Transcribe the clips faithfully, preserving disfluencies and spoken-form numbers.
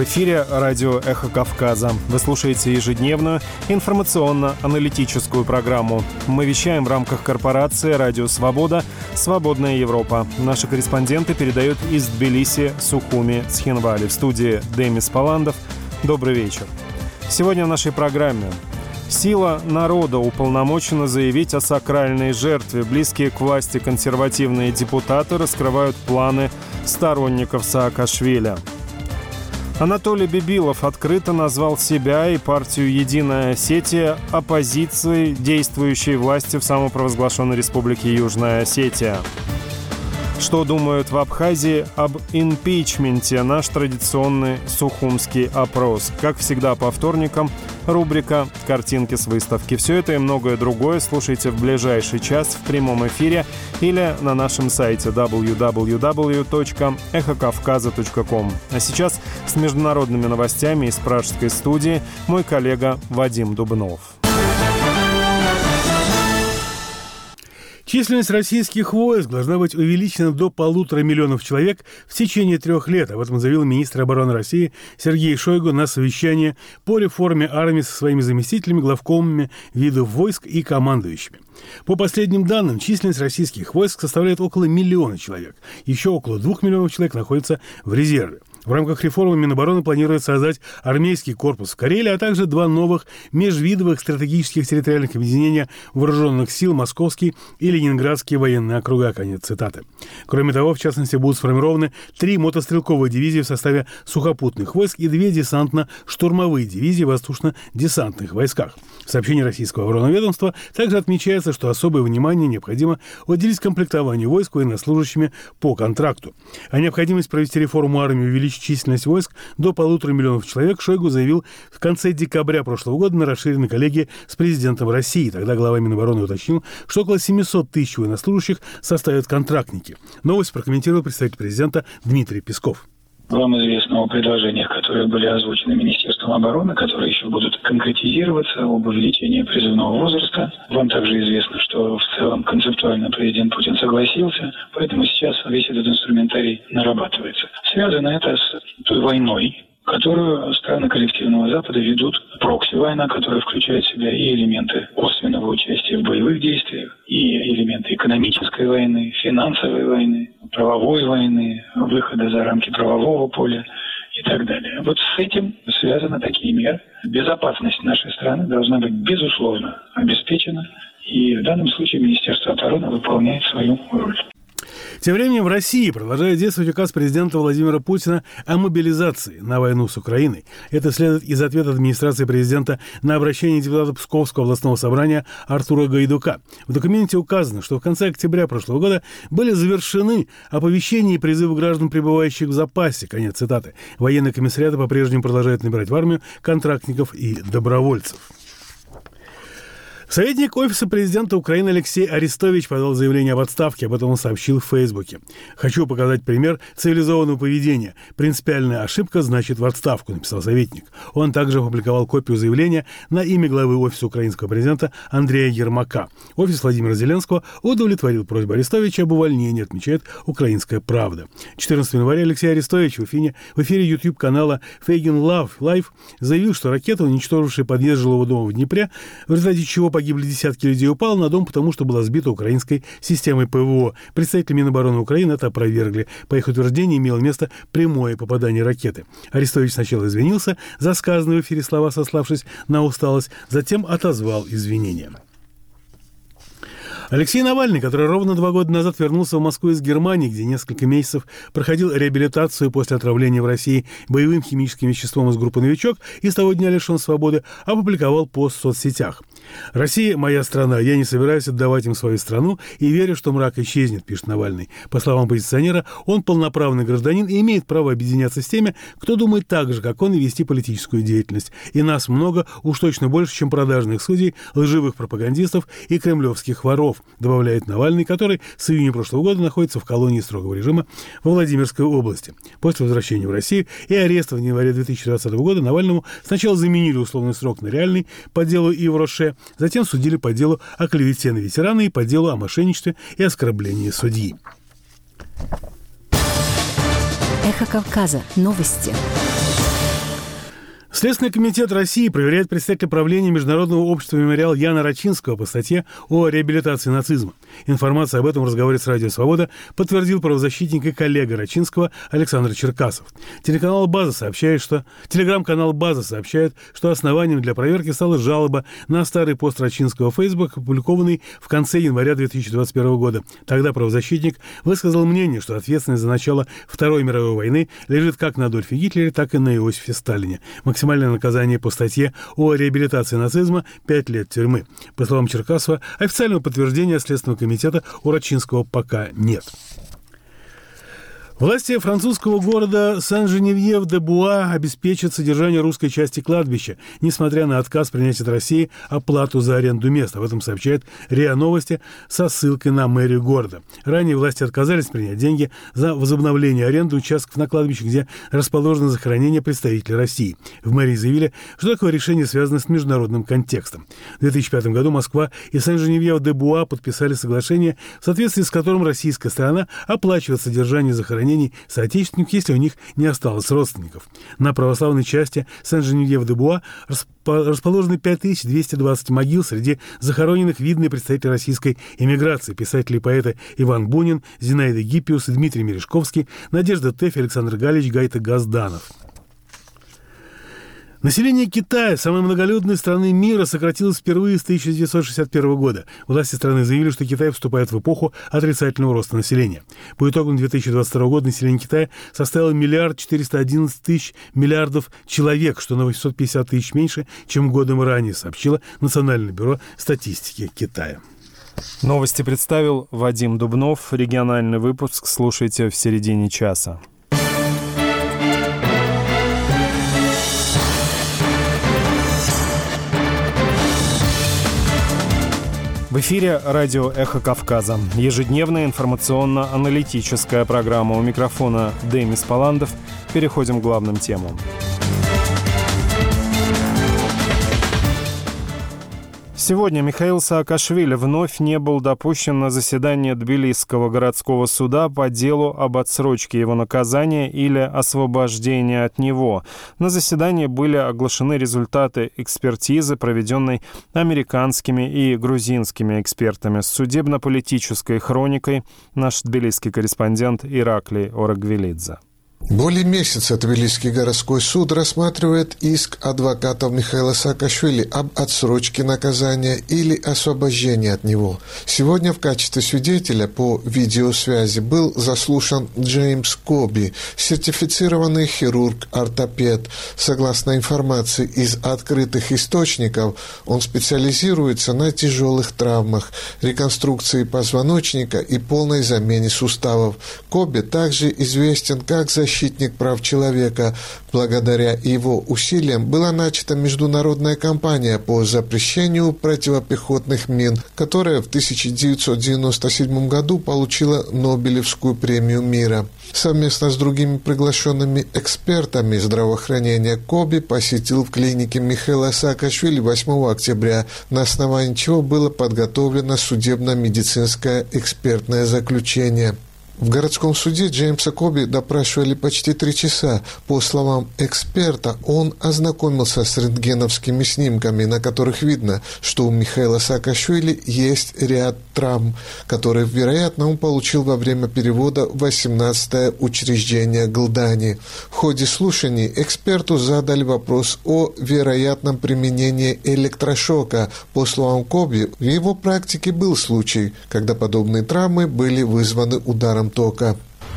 В эфире радио «Эхо Кавказа». Вы слушаете ежедневную информационно-аналитическую программу. Мы вещаем в рамках корпорации «Радио Свобода. Свободная Европа». Наши корреспонденты передают из Тбилиси, Сухуми, Цхинвали. В студии Демис Паландов. Добрый вечер. Сегодня в нашей программе. Сила народа уполномочена заявить о сакральной жертве. Близкие к власти консервативные депутаты раскрывают планы сторонников Саакашвили. Анатолий Бибилов открыто назвал себя и партию «Единая Осетия» оппозицией действующей власти в самопровозглашенной республике Южная Осетия. Что думают в Абхазии об импичменте? Наш традиционный сухумский опрос. Как всегда по вторникам рубрика «Картинки с выставки». Все это и многое другое слушайте в ближайший час в прямом эфире или на нашем сайте дабл ю дабл ю дабл ю точка эхо кавказа точка ком. А сейчас с международными новостями из пражской студии мой коллега Вадим Дубнов. Численность российских войск должна быть увеличена до полутора миллионов человек в течение трех лет. Об этом заявил министр обороны России Сергей Шойгу на совещании по реформе армии со своими заместителями, главкомами видов войск и командующими. По последним данным, численность российских войск составляет около миллиона человек. Еще около двух миллионов человек находятся в резерве. В рамках реформы Минобороны планирует создать армейский корпус в Карелии, а также два новых межвидовых стратегических территориальных объединения вооруженных сил Московский и Ленинградские военные округа. Конец цитаты. Кроме того, в частности, будут сформированы три мотострелковые дивизии в составе сухопутных войск и две десантно-штурмовые дивизии в воздушно-десантных войсках. В сообщении российского военного ведомства также отмечается, что особое внимание необходимо уделить комплектованию войск военнослужащими по контракту. О необходимости провести реформу армии и увеличить численность войск до полутора миллионов человек Шойгу заявил в конце декабря прошлого года на расширенной коллегии с президентом России. Тогда глава Минобороны уточнил, что около семьсот тысяч военнослужащих составят контрактники. Новость прокомментировал представитель президента Дмитрий Песков. Вам известно о предложениях, которые были озвучены Министерством обороны, которые еще будут конкретизироваться, об увеличении призывного возраста. Вам также известно, что в целом концептуально президент Путин согласился, поэтому сейчас весь этот инструментарий нарабатывается. Связано это с той войной, которую страны коллективного Запада ведут, прокси-война, которая включает в себя и элементы косвенного участия в боевых действиях, и элементы экономической войны, финансовой войны, правовой войны, выхода за рамки правового поля и так далее. Вот с этим связаны такие меры. Безопасность нашей страны должна быть, безусловно, обеспечена, и в данном случае Министерство обороны выполняет свою роль. Тем временем в России продолжает действовать указ президента Владимира Путина о мобилизации на войну с Украиной. Это следует из ответа администрации президента на обращение депутата Псковского областного собрания Артура Гайдука. В документе указано, что в конце октября прошлого года были завершены оповещения и призывы граждан, пребывающих в запасе. Конец цитаты. Военные комиссариаты по-прежнему продолжают набирать в армию контрактников и добровольцев. Советник Офиса президента Украины Алексей Арестович подал заявление об отставке, об этом он сообщил в Фейсбуке. «Хочу показать пример цивилизованного поведения. Принципиальная ошибка значит в отставку», написал советник. Он также опубликовал копию заявления на имя главы Офиса украинского президента Андрея Ермака. Офис Владимира Зеленского удовлетворил просьбу Арестовича об увольнении, отмечает «Украинская правда». четырнадцатого января Алексей Арестович в эфире, в эфире YouTube-канала Фейгин Лав Лайв заявил, что ракета, уничтожившая подъезд жилого дома в Днепре, в результате чего погибли десятки людей, упала на дом, потому что была сбита украинской системой ПВО. Представители Минобороны Украины это опровергли. По их утверждению, имело место прямое попадание ракеты. Арестович сначала извинился за сказанные в эфире слова, сославшись на усталость, затем отозвал извинения. Алексей Навальный, который ровно два года назад вернулся в Москву из Германии, где несколько месяцев проходил реабилитацию после отравления в России боевым химическим веществом из группы «Новичок» и с того дня лишен свободы, опубликовал пост в соцсетях. «Россия – моя страна. Я не собираюсь отдавать им свою страну и верю, что мрак исчезнет», пишет Навальный. По словам оппозиционера, он полноправный гражданин и имеет право объединяться с теми, кто думает так же, как он, и вести политическую деятельность. И нас много, уж точно больше, чем продажных судей, лживых пропагандистов и кремлевских воров, добавляет Навальный, который с июня прошлого года находится в колонии строгого режима во Владимирской области. После возвращения в Россию и ареста в январе две тысячи двадцатого года Навальному сначала заменили условный срок на реальный по делу Ив Роше, затем судили по делу о клевете на ветерана и по делу о мошенничестве и оскорблении судьи. Эхо Кавказа. Новости. Следственный комитет России проверяет представителя правления Международного общества «Мемориал» Яна Рачинского по статье о реабилитации нацизма. Информацию об этом в разговоре с «Радио Свобода» подтвердил правозащитник и коллега Рачинского Александр Черкасов. Телеканал «База» сообщает, что... Телеграм-канал «База» сообщает, что основанием для проверки стала жалоба на старый пост Рачинского в Facebook, опубликованный в конце января две тысячи двадцать первого года. Тогда правозащитник высказал мнение, что ответственность за начало Второй мировой войны лежит как на Адольфе Гитлере, так и на Иосифе Сталине. Максимальное наказание по статье о реабилитации нацизма – пять лет тюрьмы. По словам Черкасова, официального подтверждения Следственного комитета у Рачинского пока нет. Власти французского города Сен-Женевьев-де-Буа обеспечат содержание русской части кладбища, несмотря на отказ принять от России оплату за аренду мест. Об этом сообщает РИА Новости со ссылкой на мэрию города. Ранее власти отказались принять деньги за возобновление аренды участков на кладбище, где расположено захоронение представителей России. В мэрии заявили, что такое решение связано с международным контекстом. В две тысячи пятом году Москва и Сен-Женевьев-де-Буа подписали соглашение, в соответствии с которым российская сторона оплачивает содержание захоронений соотечественников, если у них не осталось родственников. На православной части Сен-Женевьев-де-Буа расположены пять тысяч двести двадцать могил, среди захороненных видные представители российской эмиграции, писатели и поэты Иван Бунин, Зинаида Гиппиус, Дмитрий Мережковский, Надежда Тэфи, Александр Галич, Гайта Газданов. Население Китая, самой многолюдной страны мира, сократилось впервые с тысяча девятьсот шестьдесят первого года. Власти страны заявили, что Китай вступает в эпоху отрицательного роста населения. По итогам две тысячи двадцать второго года население Китая составило миллиард четыреста одиннадцать тысяч миллиардов человек, что на восемьсот пятьдесят тысяч меньше, чем годом ранее, сообщило Национальное бюро статистики Китая. Новости представил Вадим Дубнов. Региональный выпуск слушайте в середине часа. В эфире радио «Эхо Кавказа». Ежедневная информационно-аналитическая программа. У микрофона Демис Паландов. Переходим к главным темам. Сегодня Михаил Саакашвили вновь не был допущен на заседание Тбилисского городского суда по делу об отсрочке его наказания или освобождении от него. На заседании были оглашены результаты экспертизы, проведенной американскими и грузинскими экспертами. С судебно-политической хроникой наш тбилисский корреспондент Ираклий Орагвелидзе. Более месяца Тбилисский городской суд рассматривает иск адвокатов Михаила Саакашвили об отсрочке наказания или освобождении от него. Сегодня в качестве свидетеля по видеосвязи был заслушан Джеймс Коби, сертифицированный хирург-ортопед. Согласно информации из открытых источников, он специализируется на тяжелых травмах, реконструкции позвоночника и полной замене суставов. Коби также известен как защитник защитник прав человека. Благодаря его усилиям была начата международная кампания по запрещению противопехотных мин, которая в тысяча девятьсот девяносто седьмом году получила Нобелевскую премию мира. Совместно с другими приглашенными экспертами здравоохранения Коби посетил в клинике Михаила Саакашвили восьмого октября, на основании чего было подготовлено судебно-медицинское экспертное заключение. В городском суде Джеймса Коби допрашивали почти три часа. По словам эксперта, он ознакомился с рентгеновскими снимками, на которых видно, что у Михаила Саакашвили есть ряд травм, которые, вероятно, он получил во время перевода в восемнадцатое учреждение Гылдани. В ходе слушаний эксперту задали вопрос о вероятном применении электрошока. По словам Коби, в его практике был случай, когда подобные травмы были вызваны ударом тока.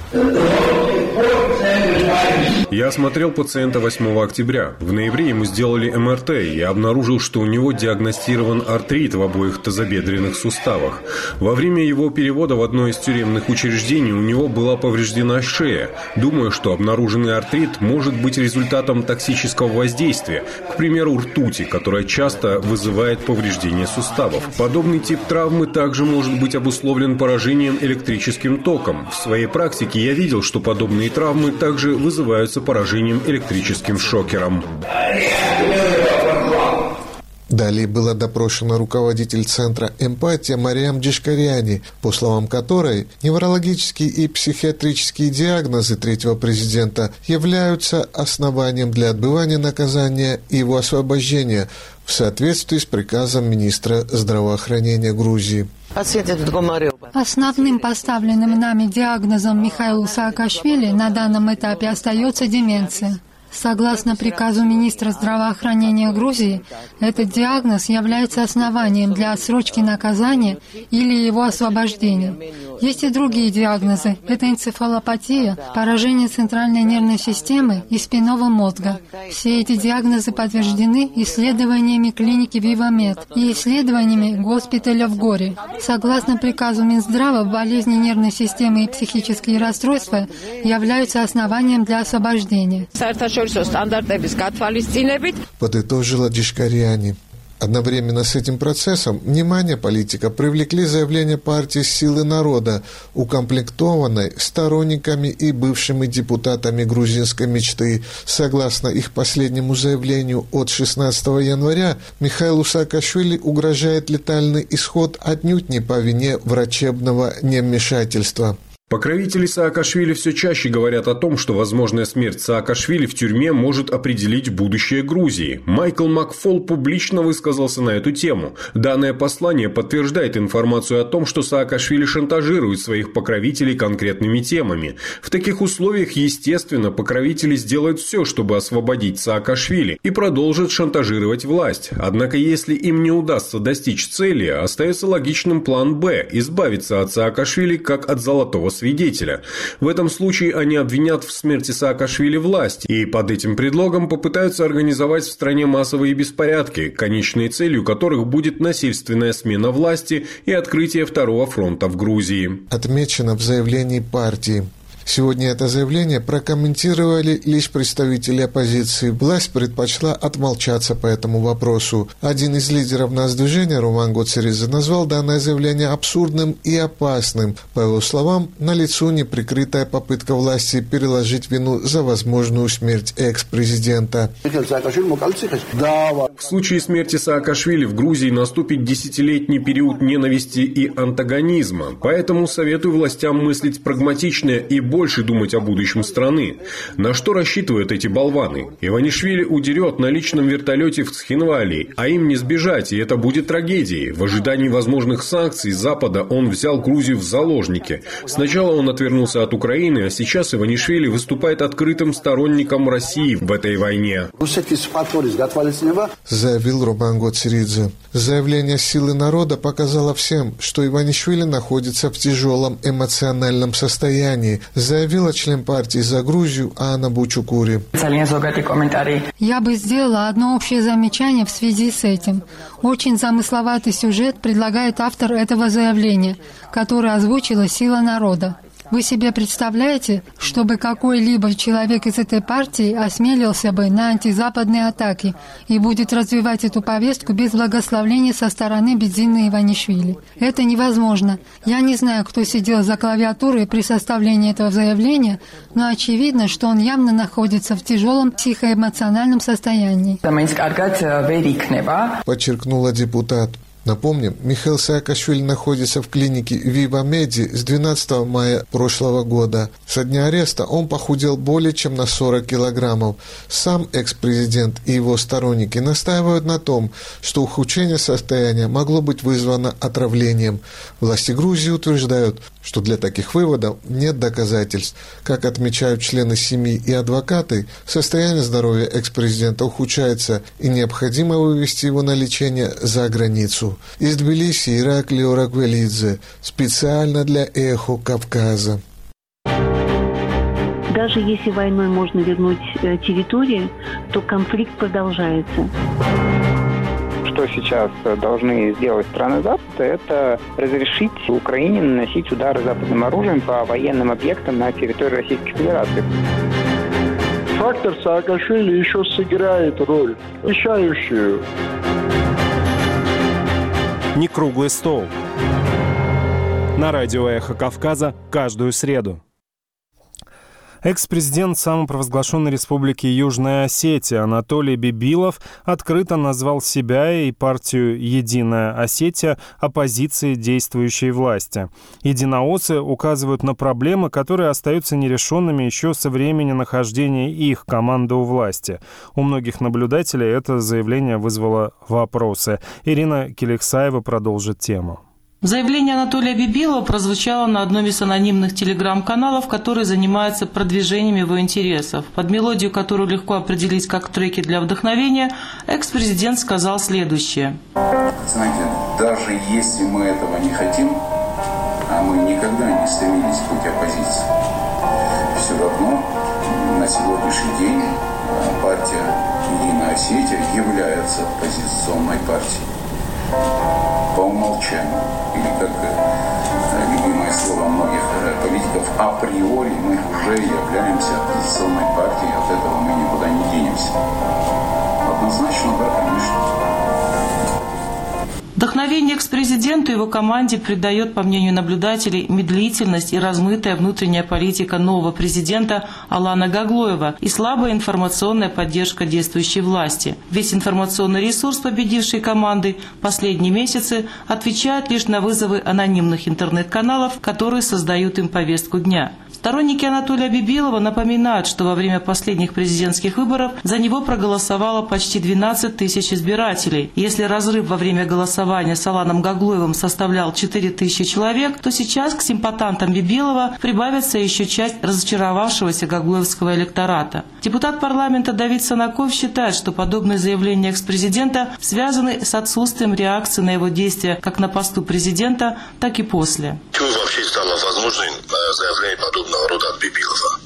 Я осмотрел пациента восьмого октября. В ноябре ему сделали эм эр тэ и обнаружил, что у него диагностирован артрит в обоих тазобедренных суставах. Во время его перевода в одно из тюремных учреждений у него была повреждена шея. Думаю, что обнаруженный артрит может быть результатом токсического воздействия, к примеру, ртути, которая часто вызывает повреждение суставов. Подобный тип травмы также может быть обусловлен поражением электрическим током. В своей практике я видел, что подобные травмы также вызываются поражением электрическим шокером. Далее была допрошена руководитель Центра «Эмпатия» Мариам Джишкариани, по словам которой неврологические и психиатрические диагнозы третьего президента являются основанием для отбывания наказания и его освобождения в соответствии с приказом министра здравоохранения Грузии. Основным поставленным нами диагнозом Михаилу Саакашвили на данном этапе остается деменция. Согласно приказу министра здравоохранения Грузии, этот диагноз является основанием для отсрочки наказания или его освобождения. Есть и другие диагнозы. Это энцефалопатия, поражение центральной нервной системы и спинного мозга. Все эти диагнозы подтверждены исследованиями клиники Вивамед и исследованиями госпиталя в Горе. Согласно приказу Минздрава, болезни нервной системы и психические расстройства являются основанием для освобождения. Подытожила Джишкариани. Одновременно с этим процессом внимание политика привлекли заявления партии «Силы народа», укомплектованной сторонниками и бывшими депутатами грузинской мечты. Согласно их последнему заявлению от шестнадцатого января, Михаилу Саакашвили угрожает летальный исход отнюдь не по вине врачебного невмешательства. Покровители Саакашвили все чаще говорят о том, что возможная смерть Саакашвили в тюрьме может определить будущее Грузии. Майкл Макфол публично высказался на эту тему. Данное послание подтверждает информацию о том, что Саакашвили шантажирует своих покровителей конкретными темами. В таких условиях, естественно, покровители сделают все, чтобы освободить Саакашвили и продолжат шантажировать власть. Однако, если им не удастся достичь цели, остается логичным план «Б» – избавиться от Саакашвили как от золотого свидетеля. В этом случае они обвинят в смерти Саакашвили власть и под этим предлогом попытаются организовать в стране массовые беспорядки, конечной целью которых будет насильственная смена власти и открытие второго фронта в Грузии. Отмечено в заявлении партии. Сегодня это заявление прокомментировали лишь представители оппозиции. Власть предпочла отмолчаться по этому вопросу. Один из лидеров нацдвижения, Руман Гоцеридзе, назвал данное заявление абсурдным и опасным. По его словам, налицо неприкрытая попытка власти переложить вину за возможную смерть экс-президента. В случае смерти Саакашвили в Грузии наступит десятилетний период ненависти и антагонизма. Поэтому советую властям мыслить прагматично и больше думать о будущем страны. На что рассчитывают эти болваны? Иванишвили удерет на личном вертолете в Цхинвали, а им не сбежать, и это будет трагедией. В ожидании возможных санкций Запада он взял Грузию в заложники. Сначала он отвернулся от Украины, а сейчас Иванишвили выступает открытым сторонником России в этой войне. Заявил Руман Гоцеридзе. Заявление «Силы народа» показало всем, что Иванишвили находится в тяжелом эмоциональном состоянии, заявила член партии «За Грузию» Анна Бучукури. Я бы сделала одно общее замечание в связи с этим. Очень замысловатый сюжет предлагает автор этого заявления, которое озвучила «Сила народа». Вы себе представляете, чтобы какой-либо человек из этой партии осмелился бы на антизападные атаки и будет развивать эту повестку без благословения со стороны Бедзины Иванишвили? Это невозможно. Я не знаю, кто сидел за клавиатурой при составлении этого заявления, но очевидно, что он явно находится в тяжелом психоэмоциональном состоянии. Подчеркнула депутат. Напомним, Михаил Саакашвили находится в клинике Вивамеди с двенадцатого мая прошлого года. Со дня ареста он похудел более чем на сорок килограммов. Сам экс-президент и его сторонники настаивают на том, что ухудшение состояния могло быть вызвано отравлением. Власти Грузии утверждают, что для таких выводов нет доказательств. Как отмечают члены семьи и адвокаты, состояние здоровья экс-президента ухудшается и необходимо вывести его на лечение за границу. Из Тбилиси Ираклий Ораквелидзе. Специально для «Эхо Кавказа». Даже если войной можно вернуть территории, то конфликт продолжается. Что сейчас должны сделать страны Запада, это разрешить Украине наносить удары западным оружием по военным объектам на территории Российской Федерации. Фактор Саакашвили еще сыграет роль, решающую. Не круглый стол. На радио «Эхо Кавказа» каждую среду. Экс-президент самопровозглашенной республики Южная Осетия Анатолий Бибилов открыто назвал себя и партию «Единая Осетия» оппозицией действующей власти. Единооссы указывают на проблемы, которые остаются нерешенными еще со времени нахождения их команды у власти. У многих наблюдателей это заявление вызвало вопросы. Ирина Келексаева продолжит тему. Заявление Анатолия Бибилова прозвучало на одном из анонимных телеграм-каналов, который занимается продвижением его интересов. Под мелодию, которую легко определить как треки для вдохновения, экс-президент сказал следующее. Знаете, даже если мы этого не хотим, а мы никогда не стремились быть оппозицией, все равно на сегодняшний день партия «Единая Осетия» является оппозиционной партией. По умолчанию, или как любимое слово многих политиков, априори мы уже являемся оппозиционной партией, от этого мы никуда не денемся. Однозначно, да, конечно. Вдохновение экс-президенту и его команде придает, по мнению наблюдателей, медлительность и размытая внутренняя политика нового президента Алана Гаглоева и слабая информационная поддержка действующей власти. Весь информационный ресурс победившей команды последние месяцы отвечает лишь на вызовы анонимных интернет-каналов, которые создают им повестку дня. Сторонники Анатолия Бибилова напоминают, что во время последних президентских выборов за него проголосовало почти двенадцать тысяч избирателей. Если разрыв во время голосования с Аланом Гаглоевым составлял четыре тысячи человек, то сейчас к симпатантам Бибилова прибавится еще часть разочаровавшегося гаглоевского электората. Депутат парламента Давид Санаков считает, что подобные заявления экс-президента связаны с отсутствием реакции на его действия как на посту президента, так и после. Почему вообще стало возможным заявление подобного рода от Бибилова?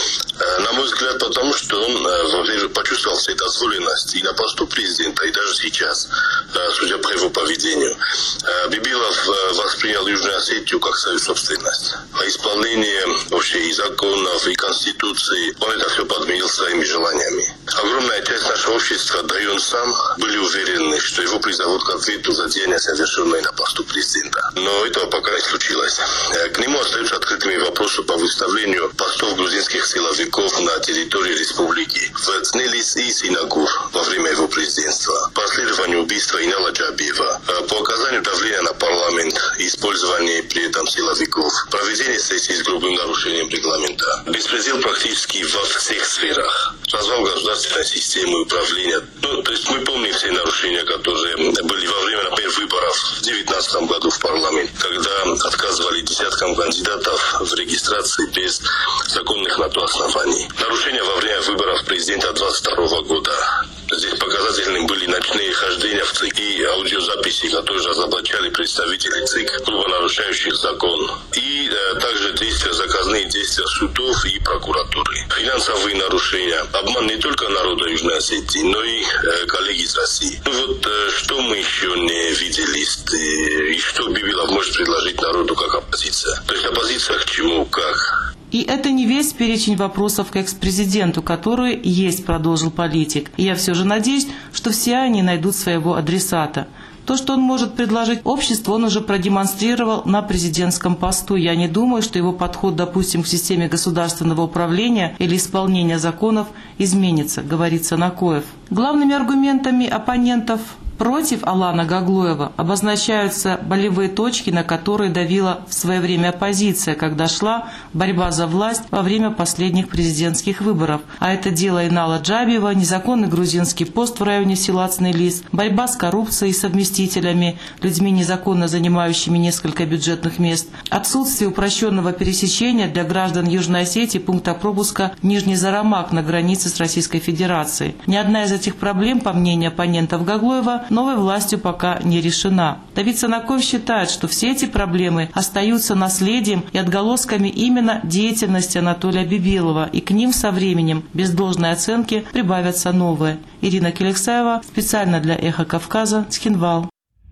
На мой взгляд, потому что он, во-первых, почувствовал вседозволенность и на посту президента, и даже сейчас, судя по его поведению. Бибилов воспринял Южную Осетию как свою собственность. А исполнение вообще и законов, и конституции, он это все подменил своими желаниями. Огромная часть нашего общества, да и он сам, были уверены, что его призовут к ответу за деяния, совершенные на посту президента. Но этого пока не случилось. К нему остаются открытыми вопросы по выставлению постов грузинских силовиков на территории республики в Цнелис и Синагур во время его президентства, по расследованию убийства Инала Джабиева, по оказанию давления на парламент и использованию при этом силовиков, проведение сессий с грубым нарушением регламента, беспредел практически во всех сферах, развал государственной системы управления. Ну, то есть мы помним все нарушения, которые были во время, например, выборов в две тысячи девятнадцатом году в парламент, когда отказывали десяткам кандидатов в регистрации без законных на то оснований. Нарушения во время выборов президента две тысячи двадцать второго года. Здесь показательными были ночные хождения в ЦИК и аудиозаписи, которые разоблачали представителей ЦИК, грубо нарушающих закон. И э, также действия, заказные действия судов и прокуратуры. Финансовые нарушения. Обман не только народа Южной Осетии, но и э, коллег из России. Ну вот э, что мы еще не видели, и что Бибилов может предложить народу как оппозиция. То есть оппозиция к чему, как? И это не весь перечень вопросов к экс-президенту, которые есть, продолжил политик. И я все же надеюсь, что все они найдут своего адресата. То, что он может предложить обществу, он уже продемонстрировал на президентском посту. Я не думаю, что его подход, допустим, к системе государственного управления или исполнения законов изменится, говорит Санакоев. Главными аргументами оппонентов против Алана Гаглоева обозначаются болевые точки, на которые давила в свое время оппозиция, когда шла борьба за власть во время последних президентских выборов. А это дело Инала Джабиева, незаконный грузинский пост в районе села Цнелис, борьба с коррупцией и совместителями, людьми, незаконно занимающими несколько бюджетных мест, отсутствие упрощенного пересечения для граждан Южной Осетии пункта пропуска Нижний Зарамак на границе с Российской Федерацией. Ни одна из этих проблем, по мнению оппонентов Гаглоева, новой властью пока не решена. Давид Санаков считает, что все эти проблемы остаются наследием и отголосками именно деятельности Анатолия Бибилова, и к ним со временем, без должной оценки, прибавятся новые. Ирина Келексаева, специально для «Эхо Кавказа», Цхинвал.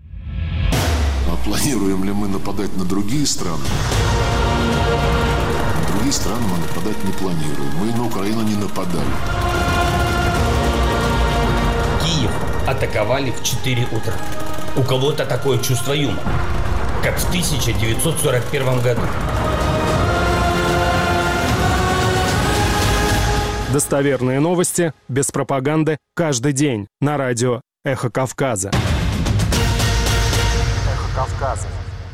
А планируем ли мы нападать на другие страны? На другие страны мы нападать не планируем. Мы на Украину не нападали. Киев атаковали в четыре утра. У кого-то такое чувство юмора, как в тысяча девятьсот сорок первом году. Достоверные новости, без пропаганды, каждый день на радио «Эхо Кавказа». «Эхо Кавказа».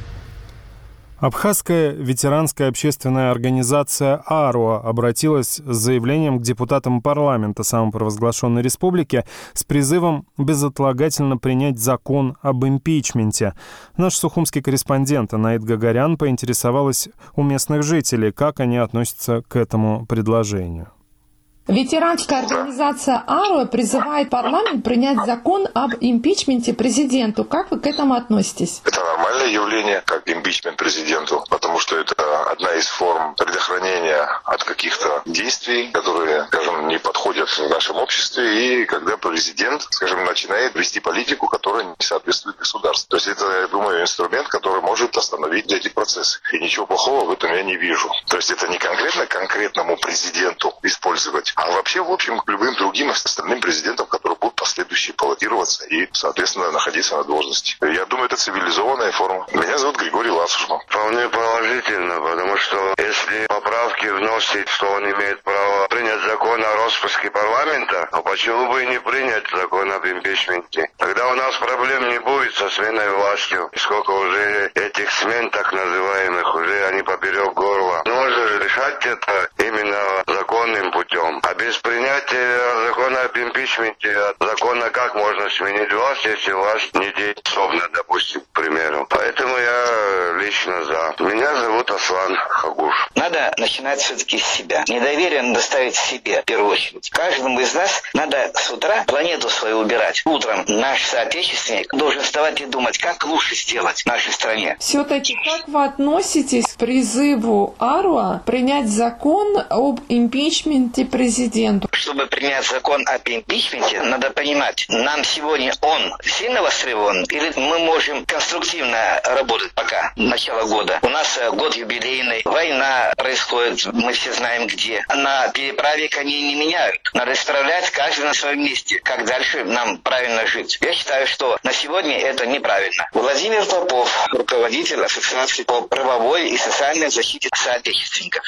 Абхазская ветеранская общественная организация «Аруа» обратилась с заявлением к депутатам парламента самопровозглашенной республики с призывом безотлагательно принять закон об импичменте. Наш сухумский корреспондент Анаит Гагарян поинтересовалась у местных жителей, как они относятся к этому предложению. Ветеранская организация «Аруа» призывает парламент принять закон об импичменте президенту. Как вы к этому относитесь? Это нормальное явление, как импичмент президенту, потому что это одна из форм предохранения от каких-то действий, которые, скажем, не подходят в нашем обществе, и когда президент, скажем, начинает вести политику, которая не соответствует государству. То есть это, я думаю, инструмент, который может остановить эти процессы. И ничего плохого в этом я не вижу. То есть это не конкретно конкретному президенту использовать, а вообще, в общем, к любым другим остальным президентам, которые будут последующие баллотироваться и, соответственно, находиться на должности. Я думаю, это цивилизованная форма. Меня зовут Григорий Ласушман. Вполне положительно, потому что если поправки вносить, что он имеет право принять закон о распуске парламента, а почему бы и не принять закон об импичменте? Тогда у нас проблем не будет со сменой властью. И сколько уже этих смен, так называемых, уже они поперек горла. Нужно же решать это именно законным путем. А без принятия закона об импичменте, от закона как можно сменить власть, если власть недееспособна, допустим, к примеру. Поэтому я лично за. Меня зовут Аслан Хагуш. Надо начинать все-таки с себя. Недоверие надо ставить себе в первую очередь. Каждому из нас надо с утра планету свою убирать. Утром наш соотечественник должен вставать и думать, как лучше сделать в нашей стране. Все-таки как вы относитесь к призыву «Аруа» принять закон об импичменте президенту? Чтобы принять закон об импичменте, надо понимать, нам сегодня он сильно востребован, или мы можем конструктивно работать пока, начало года. У нас год юбилейный, война происходит, мы все знаем где. На переправе коней не меняют. Надо исправлять каждый на своем месте, как дальше нам правильно жить. Я считаю, что на сегодня это неправильно. Владимир Попов, руководитель Ассоциации по правовой и социальной защите соотечественников.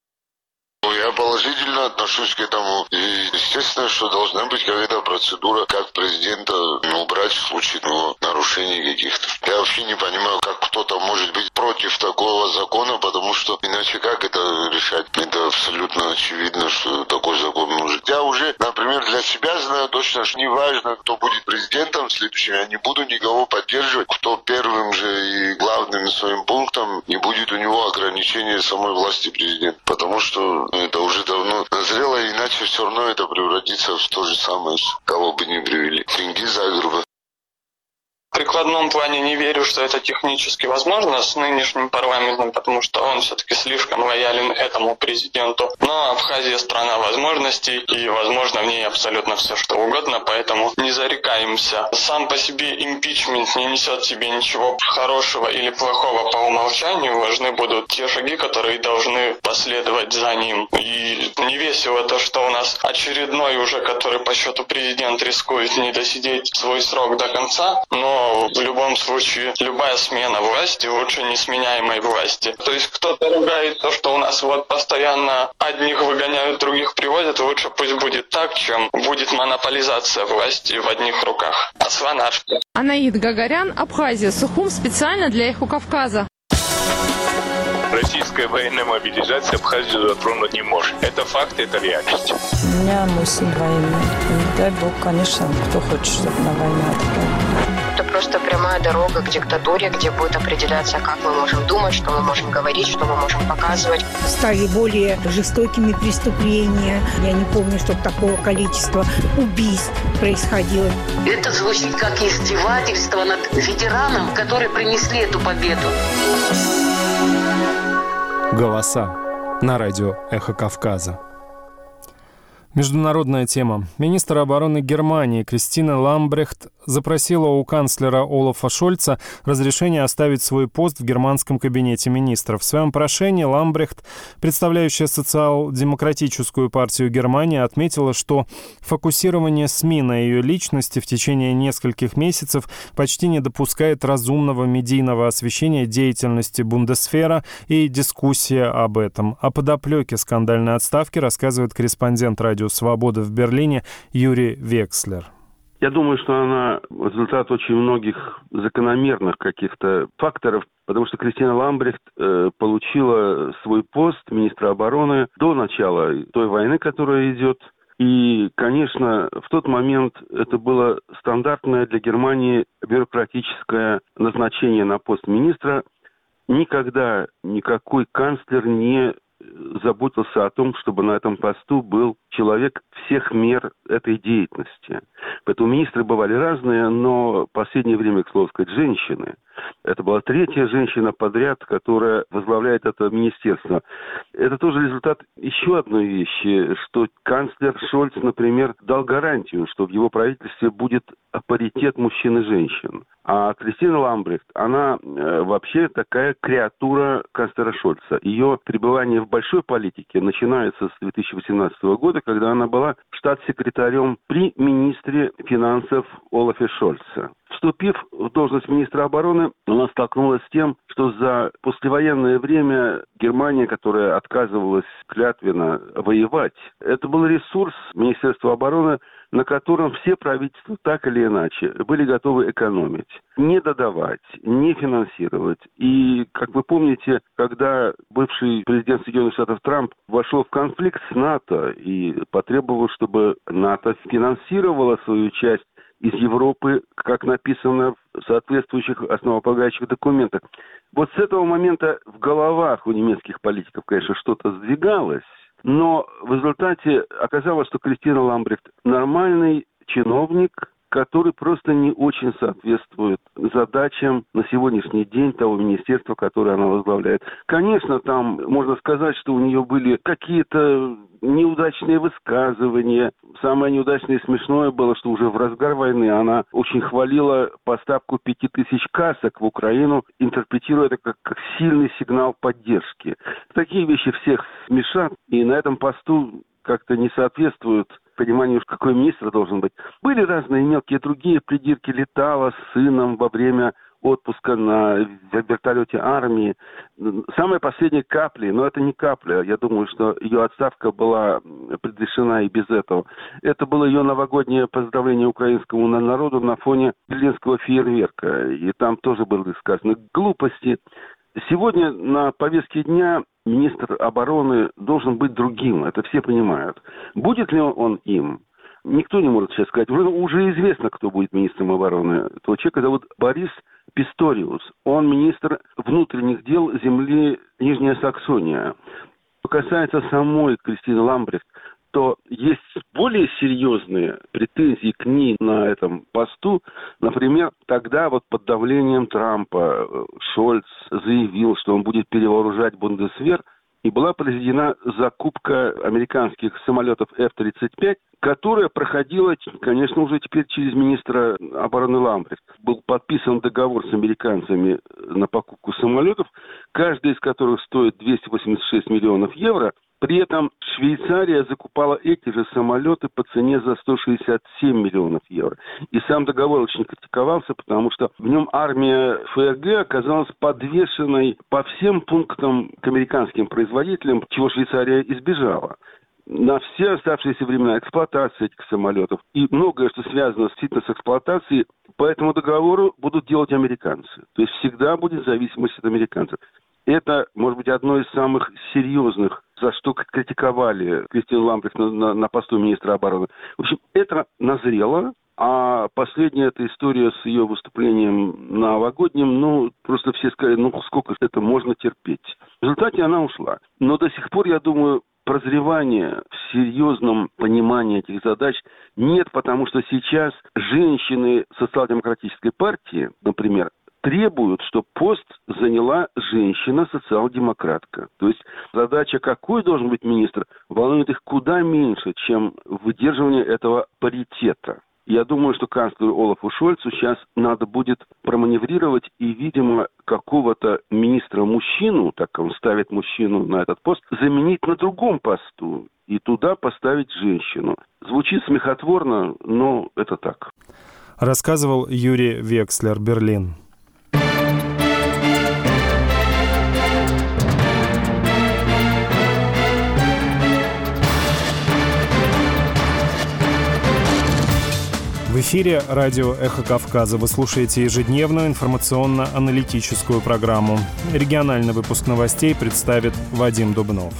Я положительно отношусь к этому. И естественно, что должна быть какая-то процедура, как президента ну, убрать в случае ну, нарушений каких-то. Я вообще не понимаю, как кто-то может быть против такого закона, потому что иначе как это решать? Это абсолютно очевидно, что такой закон нужен. Я уже, например, для себя знаю точно, что не важно, кто будет президентом следующим, я не буду никого поддерживать, кто первым же и главным своим пунктом не будет у него ограничения самой власти президента. Потому что это уже давно назрело, иначе все равно это превратится в то же самое, кого бы ни привели. Тенгиз Айгурова. В прикладном плане не верю, что это технически возможно с нынешним парламентом, потому что он все-таки слишком лоялен этому президенту. Но Абхазия страна возможностей, и возможно в ней абсолютно все что угодно, поэтому не зарекаемся. Сам по себе импичмент не несет в себе ничего хорошего или плохого по умолчанию. Важны будут те шаги, которые должны последовать за ним. И не весело то, что у нас очередной уже, который по счету президент рискует не досидеть свой срок до конца, но в любом случае, любая смена власти лучше несменяемой власти. То есть кто-то ругает то, что у нас вот постоянно одних выгоняют, других приводят, лучше пусть будет так, чем будет монополизация власти в одних руках. Аслан Ашкер. Анаит Гагарян, Абхазия, Сухум, специально для «Эхо Кавказа». Российская военная мобилизация Абхазию затронуть не может. Это факт, это реальность. У меня мысль военная. И дай бог, конечно, кто хочет, чтобы на войну отправили. Это просто прямая дорога к диктатуре, где будет определяться, как мы можем думать, что мы можем говорить, что мы можем показывать. Стали более жестокими преступления. Я не помню, чтобы такого количества убийств происходило. Это звучит как издевательство над ветераном, которые принесли эту победу. Голоса на радио «Эхо Кавказа». Международная тема. Министр обороны Германии Кристина Ламбрехт запросила у канцлера Олафа Шольца разрешение оставить свой пост в германском кабинете министров. В своем прошении Ламбрехт, представляющая социал-демократическую партию Германии, отметила, что фокусирование СМИ на ее личности в течение нескольких месяцев почти не допускает разумного медийного освещения деятельности Бундесвера и дискуссия об этом. О подоплеке скандальной отставки рассказывает корреспондент «Радио Свобода» в Берлине Юрий Векслер. Я думаю, что она результат очень многих закономерных каких-то факторов, потому что Кристина Ламбрехт э, получила свой пост министра обороны до начала той войны, которая идет. И, конечно, в тот момент это было стандартное для Германии бюрократическое назначение на пост министра. Никогда никакой канцлер не заботился о том, чтобы на этом посту был человек всех мер этой деятельности. Поэтому министры бывали разные, но в последнее время, к слову сказать, женщины. Это была третья женщина подряд, которая возглавляет это министерство. Это тоже результат еще одной вещи, что канцлер Шольц, например, дал гарантию, что в его правительстве будет паритет мужчин и женщин. А Кристина Ламбрехт, она э, вообще такая креатура канцлера Шольца. Ее пребывание в большой политике начинается с две тысячи восемнадцатого года, когда она была штатс-секретарем при министре финансов Олафе Шольце. Вступив в должность министра обороны, она столкнулась с тем, что за послевоенное время Германия, которая отказывалась клятвенно воевать, это был ресурс Министерства обороны, на котором все правительства так или иначе были готовы экономить, не додавать, не финансировать. И, как вы помните, когда бывший президент Соединенных Штатов Трамп вошел в конфликт с НАТО и потребовал, чтобы НАТО финансировало свою часть из Европы, как написано в соответствующих основополагающих документах. Вот с этого момента в головах у немецких политиков, конечно, что-то сдвигалось, но в результате оказалось, что Кристина Ламбрехт нормальный чиновник, который просто не очень соответствует задачам на сегодняшний день того министерства, которое она возглавляет. Конечно, там можно сказать, что у нее были какие-то неудачные высказывания. Самое неудачное и смешное было, что уже в разгар войны она очень хвалила поставку пяти тысяч касок в Украину, интерпретируя это как, как сильный сигнал поддержки. Такие вещи всех смешат, и на этом посту как-то не соответствуют пониманию, какой министр должен быть. Были разные мелкие другие придирки. Летала с сыном во время отпуска на вертолете армии. Самая последняя капля, но это не капля, я думаю, что ее отставка была предрешена и без этого. Это было ее новогоднее поздравление украинскому народу на фоне берлинского фейерверка. И там тоже было сказано глупости. Сегодня на повестке дня министр обороны должен быть другим, это все понимают. Будет ли он им? Никто не может сейчас сказать. Уже, уже известно, кто будет министром обороны. Этого человека зовут Борис Писториус. Он министр внутренних дел земли Нижняя Саксония. Что касается самой Кристины Ламбрехт, то есть более серьезные претензии к ней на этом посту. Например, тогда вот под давлением Трампа Шольц заявил, что он будет перевооружать Бундесвер, и была произведена закупка американских самолетов эф тридцать пять, которая проходила, конечно, уже теперь через министра обороны Ламбрехт. Был подписан договор с американцами на покупку самолетов, каждый из которых стоит двести восемьдесят шесть миллионов евро. При этом Швейцария закупала эти же самолеты по цене за сто шестьдесят семь миллионов евро. И сам договор очень критиковался, потому что в нем армия ФРГ оказалась подвешенной по всем пунктам к американским производителям, чего Швейцария избежала. На все оставшиеся времена эксплуатации этих самолетов и многое, что связано действительно с эксплуатацией, по этому договору будут делать американцы. То есть всегда будет зависимость от американцев. Это, может быть, одно из самых серьезных, за что критиковали Кристину Ламбрехт на, на, на посту министра обороны. В общем, это назрело, а последняя эта история с ее выступлением новогодним, ну, просто все сказали, ну, сколько это можно терпеть. В результате она ушла. Но до сих пор, я думаю, прозревания в серьезном понимании этих задач нет, потому что сейчас женщины социал-демократической партии, например, требуют, чтобы пост заняла женщина-социал-демократка. То есть задача, какой должен быть министр, волнует их куда меньше, чем выдерживание этого паритета. Я думаю, что канцлеру Олафу Шольцу сейчас надо будет проманеврировать и, видимо, какого-то министра-мужчину, так он ставит мужчину на этот пост, заменить на другом посту и туда поставить женщину. Звучит смехотворно, но это так. Рассказывал Юрий Векслер, Берлин. В эфире радио «Эхо Кавказа». Вы слушаете ежедневную информационно-аналитическую программу. Региональный выпуск новостей представит Вадим Дубнов.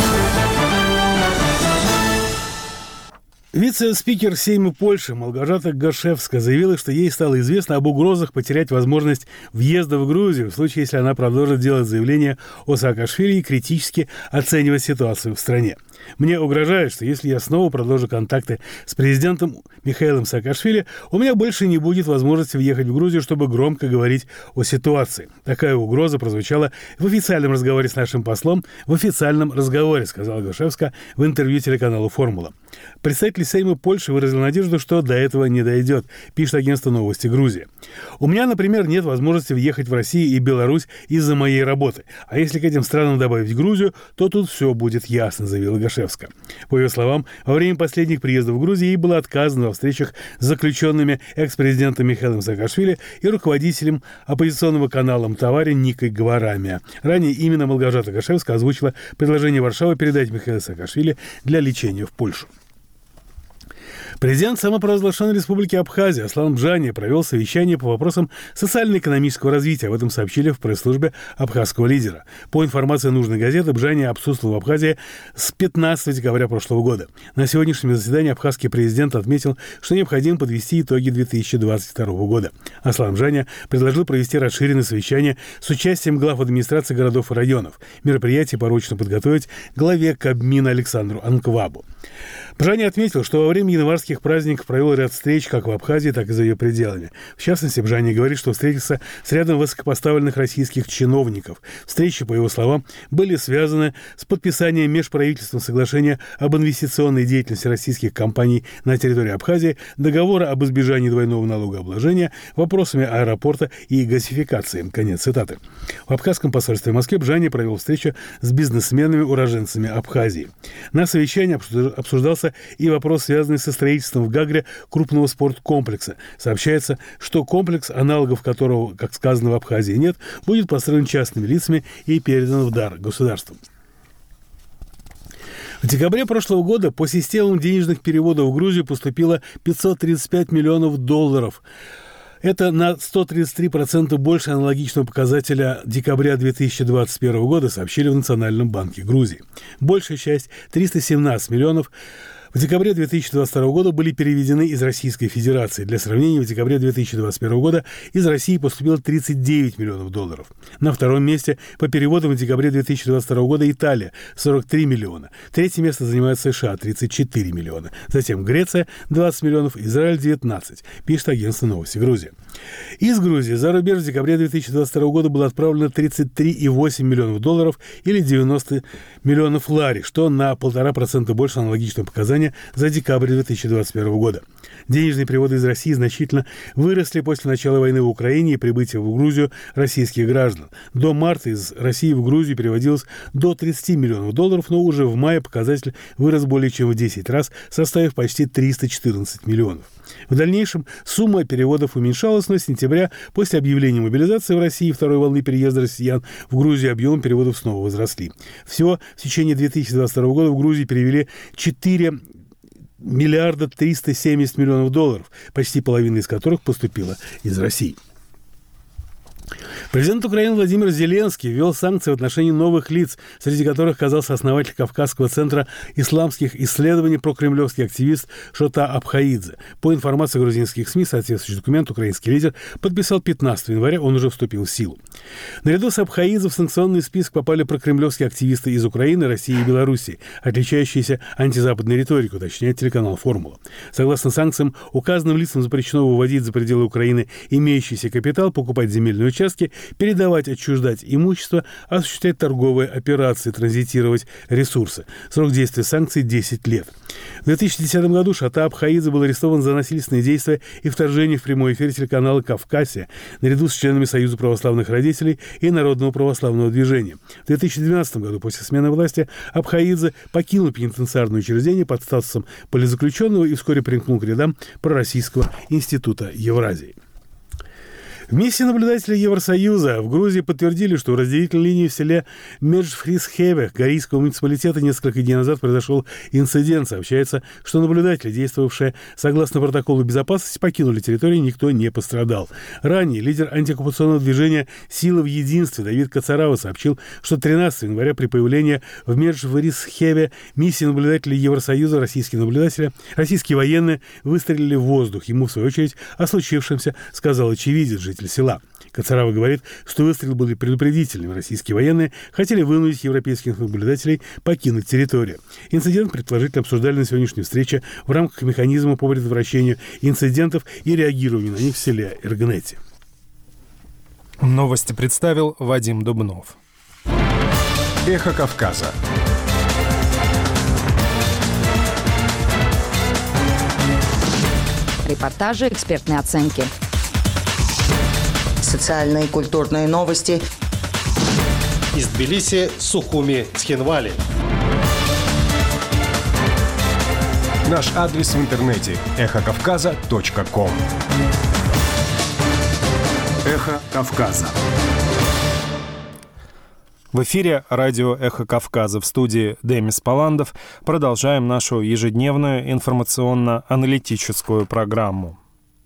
Вице-спикер Сейма Польши Малгожата Гошевска заявила, что ей стало известно об угрозах потерять возможность въезда в Грузию в случае, если она продолжит делать заявление о Саакашвили и критически оценивать ситуацию в стране. «Мне угрожает, что если я снова продолжу контакты с президентом Михаилом Саакашвили, у меня больше не будет возможности въехать в Грузию, чтобы громко говорить о ситуации». Такая угроза прозвучала в официальном разговоре с нашим послом, в официальном разговоре, сказала Гошевска в интервью телеканалу «Формула». Представитель Сейма Польши выразил надежду, что до этого не дойдет, пишет агентство «Новости Грузии». «У меня, например, нет возможности въехать в Россию и Беларусь из-за моей работы. А если к этим странам добавить Грузию, то тут все будет ясно», заявила Гошевска. По ее словам, во время последних приездов в Грузию ей было отказано во встречах с заключенными экс-президентом Михаилом Саакашвили и руководителем оппозиционного канала «Мтавари» Никой Гварамия. Ранее именно Малгожата Гошевска озвучила предложение Варшавы передать Михаила Саакашвили для лечения в Польшу. Президент самопровозглашенной республики Абхазия Аслан Бжания провел совещание по вопросам социально-экономического развития. Об этом сообщили в пресс-службе абхазского лидера. По информации нужной газеты, Бжания отсутствовал в Абхазии с пятнадцатого декабря прошлого года. На сегодняшнем заседании абхазский президент отметил, что необходимо подвести итоги две тысячи двадцать второго года. Аслан Бжания предложил провести расширенное совещание с участием глав администрации городов и районов. Мероприятие поручено подготовить главе Кабмина Александру Анквабу. Бжания отметил, что во время январских праздников провел ряд встреч как в Абхазии, так и за ее пределами. В частности, Бжания говорит, что встретился с рядом высокопоставленных российских чиновников. Встречи, по его словам, были связаны с подписанием межправительственного соглашения об инвестиционной деятельности российских компаний на территории Абхазии, договора об избежании двойного налогообложения, вопросами аэропорта и газификации. Конец цитаты. В абхазском посольстве в Москве Бжания провел встречу с бизнесменами-уроженцами Абхазии. На совещании обсуждался и вопрос, связанный со строительством в Гагре крупного спорткомплекса. Сообщается, что комплекс, аналогов которого, как сказано, в Абхазии нет, будет построен частными лицами и передан в дар государству. В декабре прошлого года по системам денежных переводов в Грузию поступило пятьсот тридцать пять миллионов долларов. Это на сто тридцать три процента больше аналогичного показателя декабря две тысячи двадцать первого года, сообщили в Национальном банке Грузии. Большая часть, триста семнадцать миллионов, в декабре две тысячи двадцать второго года были переведены из Российской Федерации. Для сравнения, в декабре две тысячи двадцать первого года из России поступило тридцать девять миллионов долларов. На втором месте по переводам в декабре две тысячи двадцать второго года Италия – сорок три миллиона. Третье место занимает США – тридцать четыре миллиона. Затем Греция – двадцать миллионов, Израиль – девятнадцать, пишет агентство «Новости Грузии». Из Грузии за рубеж в декабре две тысячи двадцать второго года было отправлено тридцать три целых восемь десятых миллионов долларов или девяносто миллионов лари, что на полтора процента больше аналогичного показания за декабрь две тысячи двадцать первого года. Денежные переводы из России значительно выросли после начала войны в Украине и прибытия в Грузию российских граждан. До марта из России в Грузию переводилось до тридцати миллионов долларов, но уже в мае показатель вырос более чем в десять раз, составив почти триста четырнадцать миллионов. В дальнейшем сумма переводов уменьшалась, но с сентября, после объявления мобилизации в России и второй волны переезда россиян в Грузию, объем переводов снова возросли. Всего в течение две тысячи двадцать второго года в Грузии перевели четыре миллиарда триста семьдесят миллионов долларов, почти половина из которых поступила из России. Президент Украины Владимир Зеленский ввел санкции в отношении новых лиц, среди которых оказался основатель Кавказского центра исламских исследований прокремлевский активист Шота Абхаидзе. По информации грузинских СМИ, соответствующий документ украинский лидер подписал пятнадцатого января, он уже вступил в силу. Наряду с Абхаидзе в санкционный список попали прокремлевские активисты из Украины, России и Белоруссии, отличающиеся антизападной риторикой, уточняет телеканал «Формула». Согласно санкциям, указанным лицам запрещено выводить за пределы Украины имеющийся капитал, покупать земельные участке, передавать, отчуждать имущество, осуществлять торговые операции, транзитировать ресурсы. Срок действия санкций – десять лет. В две тысячи десятом году Шатаб Хаидзе был арестован за насильственные действия и вторжение в прямой эфир телеканала «Кавказия» наряду с членами Союза православных родителей и Народного православного движения. В две тысячи двенадцатом году после смены власти Абхаидзе покинул пенитенциарное учреждение под статусом политзаключенного и вскоре примкнул к рядам Пророссийского института Евразии. В миссии наблюдателей Евросоюза в Грузии подтвердили, что у разделительной линии в селе Меджфрисхеве Горийского муниципалитета несколько дней назад произошел инцидент. Сообщается, что наблюдатели, действовавшие согласно протоколу безопасности, покинули территорию, никто не пострадал. Ранее лидер антиоккупационного движения «Сила в единстве» Давид Кацарава сообщил, что тринадцатого января при появлении в Меджфрисхеве миссии наблюдателей Евросоюза российские наблюдатели, российские военные выстрелили в воздух. Ему, в свою очередь, о случившемся сказал очевидец, житель села. Кацарава говорит, что выстрелы были предупредительными. Российские военные хотели вынудить европейских наблюдателей покинуть территорию. Инцидент предположительно обсуждали на сегодняшней встрече в рамках механизма по предотвращению инцидентов и реагированию на них в селе Иргнети. Новости представил Вадим Дубнов. Эхо Кавказа. Репортажи, экспертные оценки. Социальные и культурные новости. Из Тбилиси, Сухуми, Цхинвали. Наш адрес в интернете – эхо кавказа точка ком. Эхо Кавказа. В эфире радио «Эхо Кавказа», в студии Демис Паландов. Продолжаем нашу ежедневную информационно-аналитическую программу.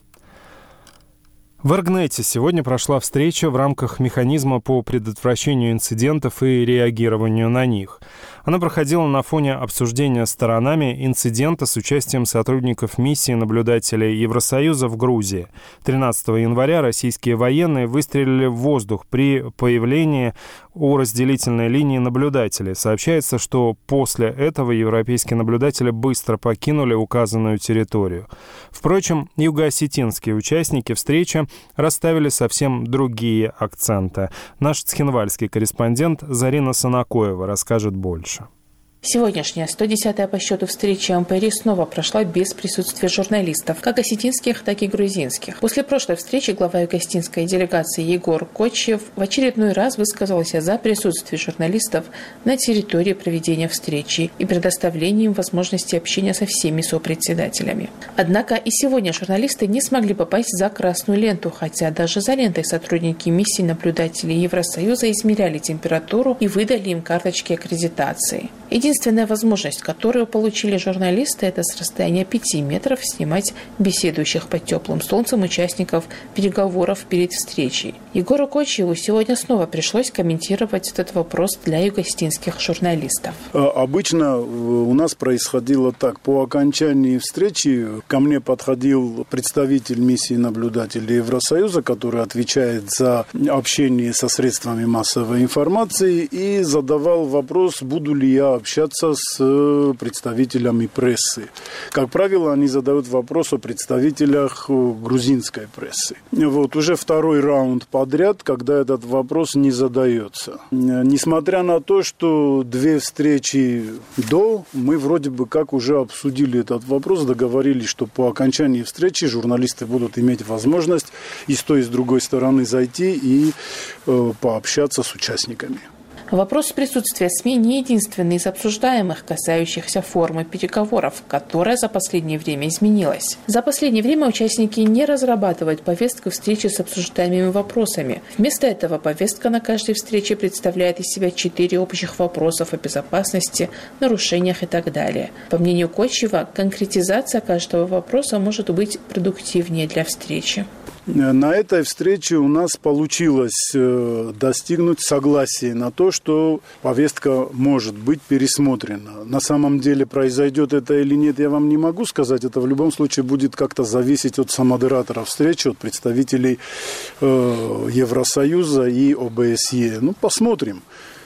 В Иргнете сегодня прошла встреча в рамках механизма по предотвращению инцидентов и реагированию на них. Она проходила на фоне обсуждения сторонами инцидента с участием сотрудников миссии наблюдателей Евросоюза в Грузии. тринадцатого января российские военные выстрелили в воздух при появлении у разделительной линии наблюдателей. Сообщается, что после этого европейские наблюдатели быстро покинули указанную территорию. Впрочем, юго-осетинские участники встречи расставили совсем другие акценты. Наш цхинвальский корреспондент Зарина Санакоева расскажет больше. Сегодняшняя сто десятая по счету встреча МПРИ снова прошла без присутствия журналистов, как осетинских, так и грузинских. После прошлой встречи глава юго-осетинской делегации Егор Кочев в очередной раз высказался за присутствие журналистов на территории проведения встречи и предоставления им возможности общения со всеми сопредседателями. Однако и сегодня журналисты не смогли попасть за красную ленту, хотя даже за лентой сотрудники миссии наблюдателей Евросоюза измеряли температуру и выдали им карточки аккредитации. Единственная возможность, которую получили журналисты, это с расстояния пяти метров снимать беседующих под теплым солнцем участников переговоров перед встречей. Егору Кочеву сегодня снова пришлось комментировать этот вопрос для юго-осетинских журналистов. Обычно у нас происходило так. По окончании встречи ко мне подходил представитель миссии наблюдателей Евросоюза, который отвечает за общение со средствами массовой информации, и задавал вопрос, буду ли я общаться с представителями прессы. Как правило, они задают вопрос о представителях грузинской прессы. Вот уже второй раунд подряд, когда этот вопрос не задается. Несмотря на то, что две встречи до, мы вроде бы как уже обсудили этот вопрос, договорились, что по окончании встречи журналисты будут иметь возможность и с той, и с другой стороны зайти и э, пообщаться с участниками. Вопрос присутствия СМИ не единственный из обсуждаемых, касающихся формы переговоров, которая за последнее время изменилась. За последнее время участники не разрабатывают повестку встречи с обсуждаемыми вопросами. Вместо этого повестка на каждой встрече представляет из себя четыре общих вопросов о безопасности, нарушениях и так далее. По мнению Кочева, конкретизация каждого вопроса может быть продуктивнее для встречи. На этой встрече у нас получилось достигнуть согласия на то, что повестка может быть пересмотрена. На самом деле, произойдет это или нет, я вам не могу сказать. Это в любом случае будет как-то зависеть от самодератора встречи, от представителей э, Евросоюза и ОБСЕ. Ну, посмотрим.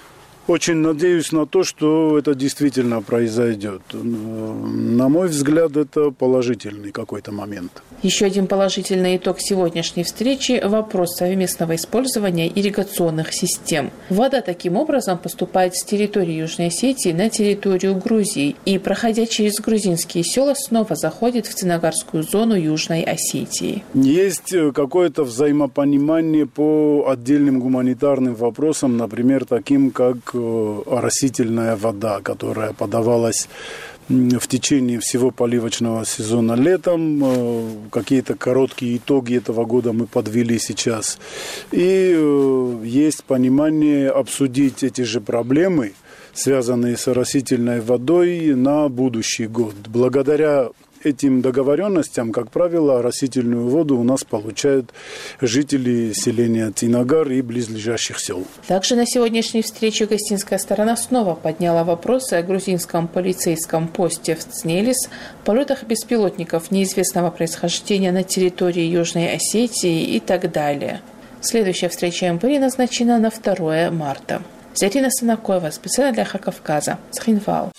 Очень надеюсь на то, что это действительно произойдет. На мой взгляд, это положительный какой-то момент. Еще один положительный итог сегодняшней встречи – вопрос совместного использования ирригационных систем. Вода таким образом поступает с территории Южной Осетии на территорию Грузии и, проходя через грузинские села, снова заходит в Ценогарскую зону Южной Осетии. Есть какое-то взаимопонимание по отдельным гуманитарным вопросам, например, таким как оросительная вода, которая подавалась в течение всего поливочного сезона летом. Какие-то короткие итоги этого года мы подвели сейчас. И есть понимание обсудить эти же проблемы, связанные с оросительной водой, на будущий год. Благодаря этим договоренностям, как правило, оросительную воду у нас получают жители селения Ценогар и близлежащих сел. Также на сегодняшней встрече гостинская сторона снова подняла вопросы о грузинском полицейском посте в Цнелис, полетах беспилотников неизвестного происхождения на территории Южной Осетии и так далее. Следующая встреча МПРИ назначена на второе марта. Зарина Санакоева, специально для Хакавказа, Цхинвал.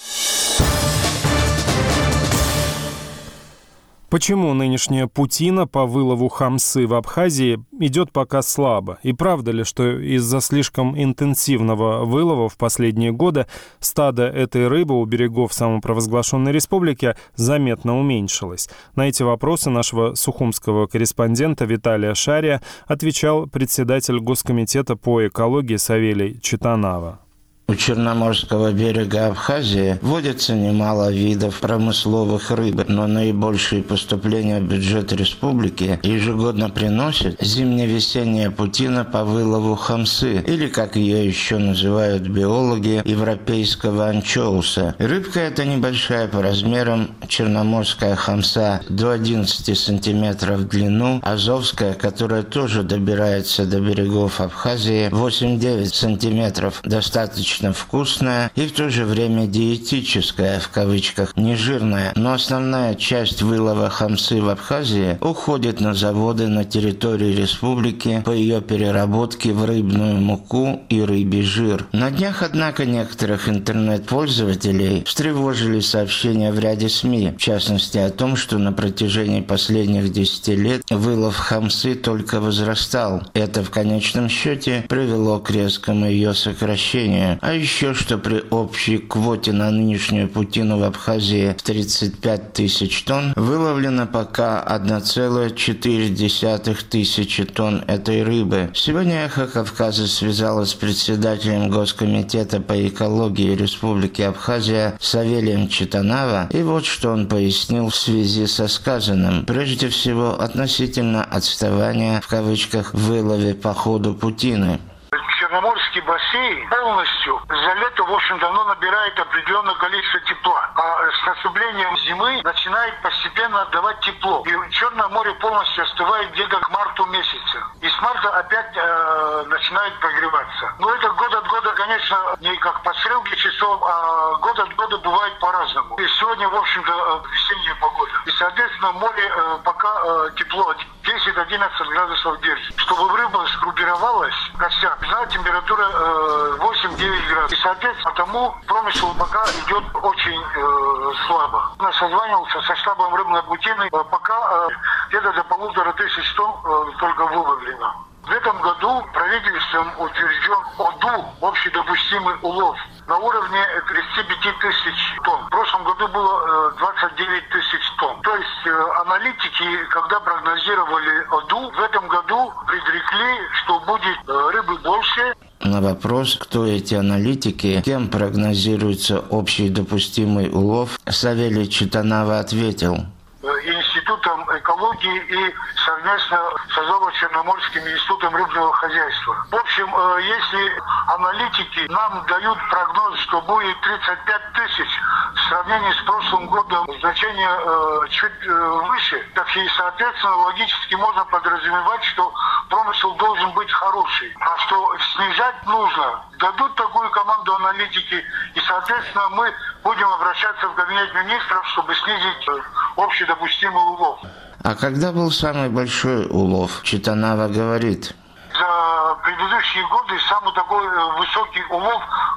Почему нынешняя путина по вылову хамсы в Абхазии идет пока слабо? И правда ли, что из-за слишком интенсивного вылова в последние годы стадо этой рыбы у берегов самопровозглашенной республики заметно уменьшилось? На эти вопросы нашего сухумского корреспондента Виталия Шария отвечал председатель Госкомитета по экологии Савелий Читанава. У Черноморского берега Абхазии водится немало видов промысловых рыб, но наибольшие поступления в бюджет республики ежегодно приносит зимне-весенняя путина по вылову хамсы, или, как ее еще называют биологи, европейского анчоуса. Рыбка эта небольшая по размерам, черноморская хамса до одиннадцати сантиметров в длину, азовская, которая тоже добирается до берегов Абхазии, восемь-девять сантиметров, достаточно вкусная и в то же время диетическая, в кавычках, нежирная, но основная часть вылова хамсы в Абхазии уходит на заводы на территории республики по ее переработке в рыбную муку и рыбий жир. На днях, однако, некоторых интернет-пользователей встревожили сообщения в ряде СМИ, в частности о том, что на протяжении последних десяти лет вылов хамсы только возрастал. Это в конечном счете привело к резкому ее сокращению. А еще что при общей квоте на нынешнюю путину в Абхазии в тридцать пять тысяч тонн выловлено пока одна целая четыре десятых тысячи тонн этой рыбы. Сегодня «Эхо Кавказа» связалась с председателем Госкомитета по экологии Республики Абхазия Савелием Читанава, и вот что он пояснил в связи со сказанным. Прежде всего, относительно отставания, в кавычках, в вылове по ходу путины. Черноморский бассейн полностью за лето, в общем, давно набирает определенное количество тепла. А с наступлением зимы начинает постепенно отдавать тепло. И Черное море полностью остывает где-то к марту месяца. И с марта опять э, начинает прогреваться. Но это год от года, конечно, не как по стрелке часов, а год от года бывает по-разному. И сегодня, в общем-то, весенняя погода. И, соответственно, море э, пока э, тепло десять-одиннадцать градусов держит. Чтобы рыба сгруппировалась, косяк, знаете, температура э, восемь-девять градусов. И, соответственно, потому промысел пока идет очень э, слабо. Я созванивался со штабом рыбной путины, э, пока э, где-то до полутора тысяч тонн э, только выловлено. В этом году правительством утвержден ОДУ, общий допустимый улов, на уровне тридцать пять тысяч тонн. В прошлом году было двадцать девять тысяч тонн. То есть аналитики, когда прогнозировали ОДУ, в этом году предрекли, что будет рыбы больше. На вопрос, кто эти аналитики, кем прогнозируется общий допустимый улов, Савелий Читанава ответил. Институтом экологии и совместно с Азово-Черноморским институтом рыбного хозяйства. В общем, если аналитики нам дают прогноз, что будет тридцать пять тысяч, в сравнении с прошлым годом значение э, чуть э, выше, так и, соответственно, логически можно подразумевать, что промысел должен быть хороший. А что снижать нужно, дадут такую команду аналитики, и, соответственно, мы будем обращаться в кабинет министров, чтобы снизить э, общий допустимый улов. А когда был самый большой улов? Читанава говорит. За предыдущие годы самый такой высокий улов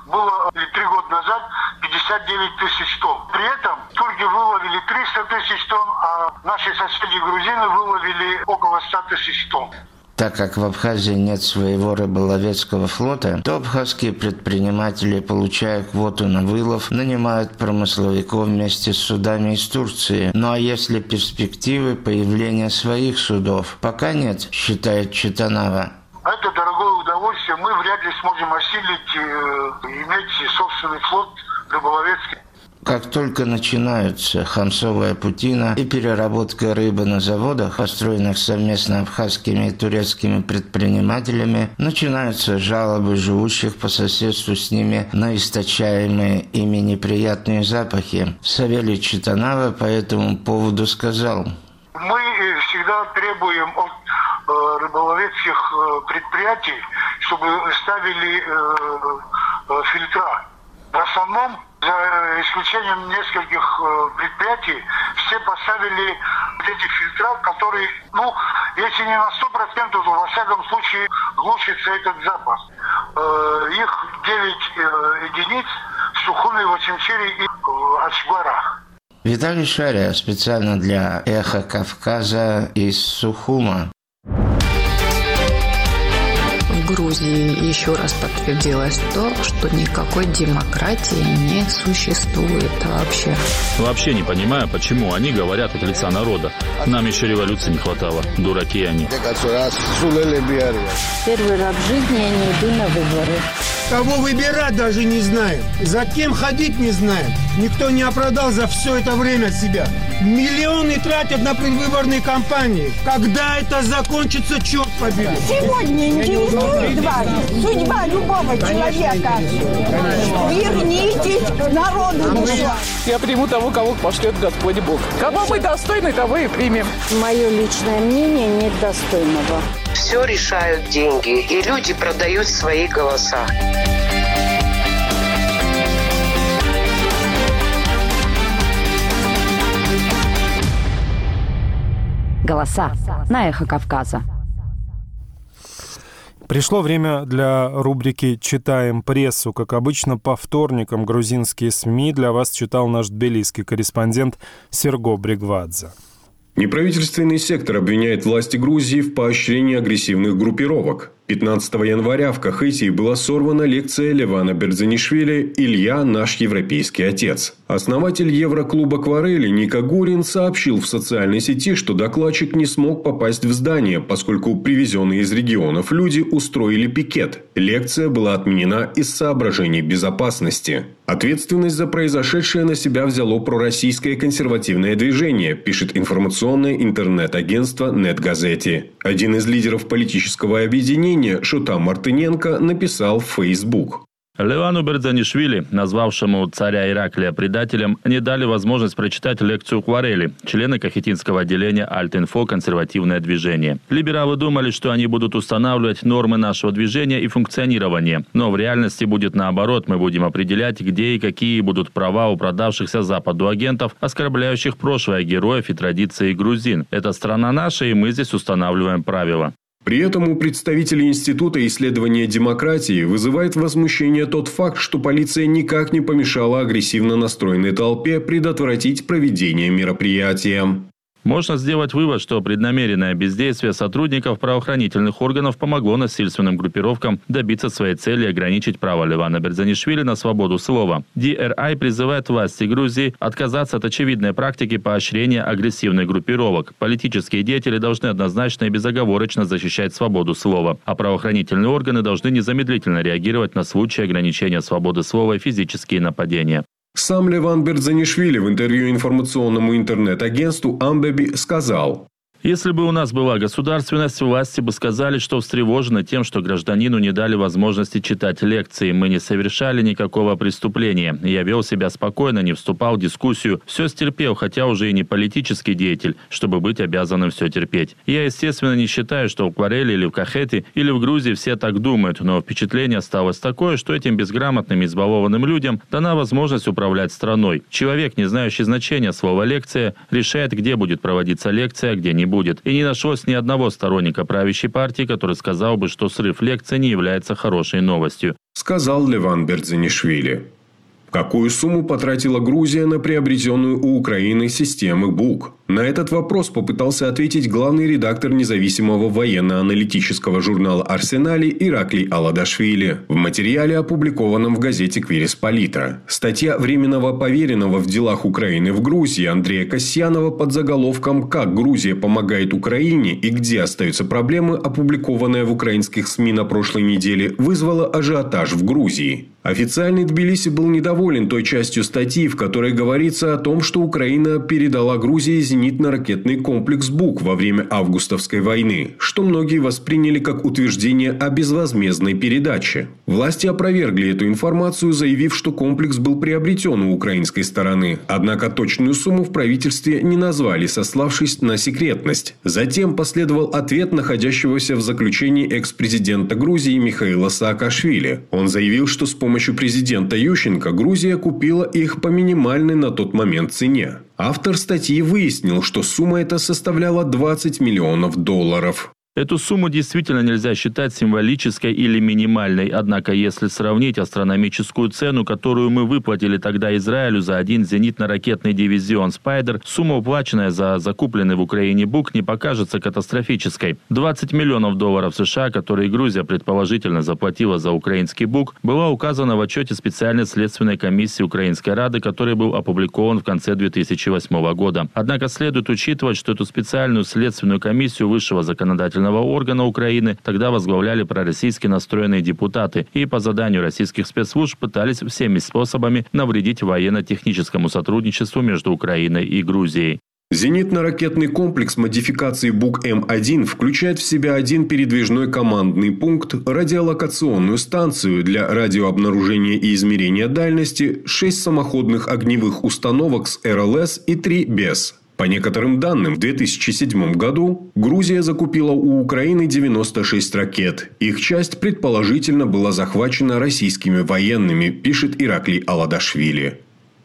было три года назад пятьдесят девять тысяч тонн. При этом турки выловили триста тысяч тонн, а наши соседи грузины выловили около ста тысяч тонн. Так как в Абхазии нет своего рыболовецкого флота, то абхазские предприниматели, получая квоту на вылов, нанимают промысловиков вместе с судами из Турции. Ну а если перспективы появления своих судов? Пока нет, считает Читанава. Это дорогое удовольствие. Мы вряд ли сможем осилить э, иметь собственный флот рыболовецкий. Как только начинаются хамсовая путина и переработка рыбы на заводах, построенных совместно абхазскими и турецкими предпринимателями, начинаются жалобы живущих по соседству с ними на источаемые ими неприятные запахи. Савелий Читанава по этому поводу сказал: мы всегда требуем от э, рыболовецких э, предприятий, чтобы ставили э, э, фильтра. В основном, за исключением нескольких предприятий, все поставили эти фильтра, которые, ну, если не на сто процентов, то во всяком случае глушится этот запах. Их девять единиц в Сухуми, в Очимчире и в Ачбарах. Виталий Шария специально для «Эхо Кавказа» из Сухума. В Грузии еще раз подтвердилось то, что никакой демократии не существует вообще. Вообще не понимаю, почему они говорят от лица народа. Нам еще революции не хватало. Дураки они. Первый раз в жизни я не иду на выборы. Кого выбирать даже не знаем. За кем ходить не знаем. Никто не оправдал за все это время себя. Миллионы тратят на предвыборные кампании. Когда это закончится, черт побери. Сегодня интересует вас судьба любого человека. Вернитесь к народу. Я приму того, кого пошлет Господь Бог. Кого мы достойны, того и примем. Мое личное мнение нет достойного. Все решают деньги, и люди продают свои голоса. Голоса на «Эхо Кавказа». Пришло время для рубрики «Читаем прессу». Как обычно, по вторникам грузинские СМИ для вас читал наш тбилисский корреспондент Серго Бригвадзе. Неправительственный сектор обвиняет власти Грузии в поощрении агрессивных группировок. пятнадцатого января в Кахетии была сорвана лекция Левана Бердзанишвили «Илья – наш европейский отец». Основатель Евроклуба «Кварели» Ника Гурин сообщил в социальной сети, что докладчик не смог попасть в здание, поскольку привезенные из регионов люди устроили пикет. Лекция была отменена из соображений безопасности. Ответственность за произошедшее на себя взяло пророссийское консервативное движение, пишет информационное интернет-агентство «Нетгазети». Один из лидеров политического объединения Шута Мартыненко написал в Facebook. Левану Бердзанишвили, назвавшему царя Ираклия предателем, не дали возможность прочитать лекцию Кварели, члены кахетинского отделения Альт-Инфо «Консервативное движение». Либералы думали, что они будут устанавливать нормы нашего движения и функционирования. Но в реальности будет наоборот. Мы будем определять, где и какие будут права у продавшихся Западу агентов, оскорбляющих прошлое героев и традиции грузин. Это страна наша, и мы здесь устанавливаем правила. При этом у представителей Института исследования демократии вызывает возмущение тот факт, что полиция никак не помешала агрессивно настроенной толпе предотвратить проведение мероприятия. Можно сделать вывод, что преднамеренное бездействие сотрудников правоохранительных органов помогло насильственным группировкам добиться своей цели и ограничить право Левана Бердзанишвили на свободу слова. ди эр ай призывает власти Грузии отказаться от очевидной практики поощрения агрессивных группировок. Политические деятели должны однозначно и безоговорочно защищать свободу слова, а правоохранительные органы должны незамедлительно реагировать на случаи ограничения свободы слова и физические нападения. Сам Леван Бердзанишвили в интервью информационному интернет-агентству «Амбеби» сказал: Если бы у нас была государственность, власти бы сказали, что встревожены тем, что гражданину не дали возможности читать лекции. Мы не совершали никакого преступления. Я вел себя спокойно, не вступал в дискуссию. Все стерпел, хотя уже и не политический деятель, чтобы быть обязанным все терпеть. Я, естественно, не считаю, что в Кварели или в Кахете или в Грузии все так думают, но впечатление осталось такое, что этим безграмотным, избалованным людям дана возможность управлять страной. Человек, не знающий значения слова «лекция», решает, где будет проводиться лекция, а где не будет. будет. И не нашлось ни одного сторонника правящей партии, который сказал бы, что срыв лекции не является хорошей новостью. Сказал Леван Бердзанишвили. Какую сумму потратила Грузия на приобретенную у Украины систему БУК? На этот вопрос попытался ответить главный редактор независимого военно-аналитического журнала «Арсенали» Ираклий Аладашвили в материале, опубликованном в газете «Квирис-Полита». Статья временного поверенного в делах Украины в Грузии Андрея Касьянова под заголовком «Как Грузия помогает Украине и где остаются проблемы», опубликованная в украинских СМИ на прошлой неделе, вызвала ажиотаж в Грузии. Официальный Тбилиси был недоволен той частью статьи, в которой говорится о том, что Украина передала Грузии зенитно-ракетный комплекс БУК во время августовской войны, что многие восприняли как утверждение о безвозмездной передаче. Власти опровергли эту информацию, заявив, что комплекс был приобретен у украинской стороны. Однако точную сумму в правительстве не назвали, сославшись на секретность. Затем последовал ответ находящегося в заключении экс-президента Грузии Михаила Саакашвили. Он заявил, что с помощью С помощью президента Ющенко Грузия купила их по минимальной на тот момент цене. Автор статьи выяснил, что сумма эта составляла двадцать миллионов долларов. Эту сумму действительно нельзя считать символической или минимальной, однако если сравнить астрономическую цену, которую мы выплатили тогда Израилю за один зенитно-ракетный дивизион «Спайдер», сумма, уплаченная за закупленный в Украине БУК, не покажется катастрофической. двадцать миллионов долларов США, которые Грузия предположительно заплатила за украинский БУК, была указана в отчете специальной следственной комиссии Украинской Рады, который был опубликован в конце две тысячи восьмого года. Однако следует учитывать, что эту специальную следственную комиссию высшего законодательного органа Украины тогда возглавляли пророссийски настроенные депутаты и по заданию российских спецслужб пытались всеми способами навредить военно-техническому сотрудничеству между Украиной и Грузией. Зенитно-ракетный комплекс модификации БУК М один включает в себя один передвижной командный пункт, радиолокационную станцию для радиообнаружения и измерения дальности, шесть самоходных огневых установок с эр эл эс и три без. По некоторым данным, в две тысячи седьмом году Грузия закупила у Украины девяносто шесть ракет. Их часть, предположительно, была захвачена российскими военными, пишет Ираклий Аладашвили.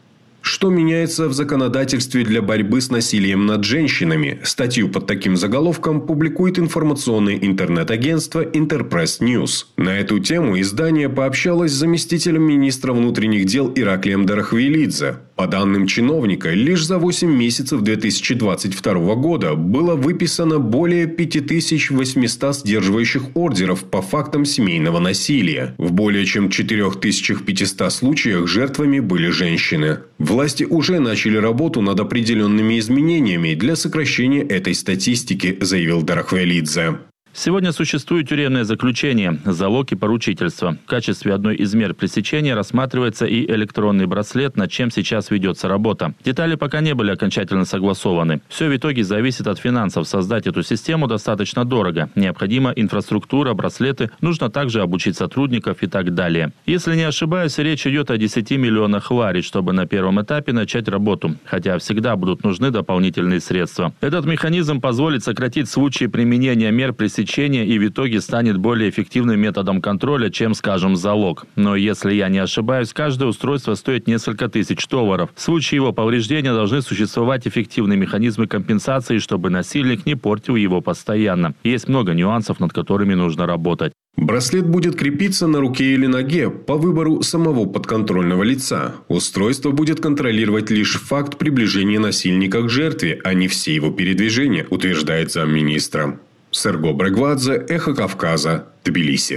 Что меняется в законодательстве для борьбы с насилием над женщинами? Статью под таким заголовком публикует информационное интернет-агентство Интерпресс Ньюс. На эту тему издание пообщалось с заместителем министра внутренних дел Ираклием Дарахвелидзе. По данным чиновника, лишь за восемь месяцев две тысячи двадцать второго года было выписано более пять тысяч восемьсот сдерживающих ордеров по фактам семейного насилия. В более чем четыре тысячи пятьсот случаях жертвами были женщины. Власти уже начали работу над определенными изменениями для сокращения этой статистики, заявил Дарахвелидзе. Сегодня существует тюремное заключение, залог и поручительство. В качестве одной из мер пресечения рассматривается и электронный браслет, над чем сейчас ведется работа. Детали пока не были окончательно согласованы. Все в итоге зависит от финансов. Создать эту систему достаточно дорого. Необходима инфраструктура, браслеты, нужно также обучить сотрудников и так далее. Если не ошибаюсь, речь идет о десяти миллионах лари, чтобы на первом этапе начать работу. Хотя всегда будут нужны дополнительные средства. Этот механизм позволит сократить случаи применения мер пресечения и в итоге станет более эффективным методом контроля, чем, скажем, залог. Но если я не ошибаюсь, каждое устройство стоит несколько тысяч долларов. В случае его повреждения должны существовать эффективные механизмы компенсации, чтобы насильник не портил его постоянно. Есть много нюансов, над которыми нужно работать. Браслет будет крепиться на руке или ноге по выбору самого подконтрольного лица. Устройство будет контролировать лишь факт приближения насильника к жертве, а не все его передвижения, утверждает замминистра. Серго Брегвадзе, Эхо Кавказа, Тбилиси.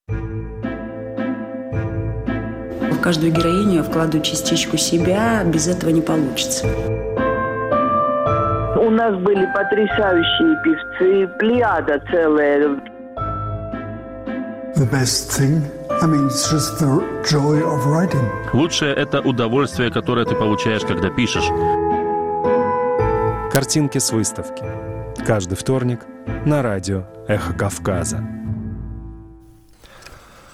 В каждую героиню я вкладываю частичку себя, без этого не получится. У нас были потрясающие певцы, плеяда целая. The best thing, I mean, it's just the joy of writing. Лучшее – это удовольствие, которое ты получаешь, когда пишешь. Картинки с выставки. Каждый вторник на радио «Эхо Кавказа».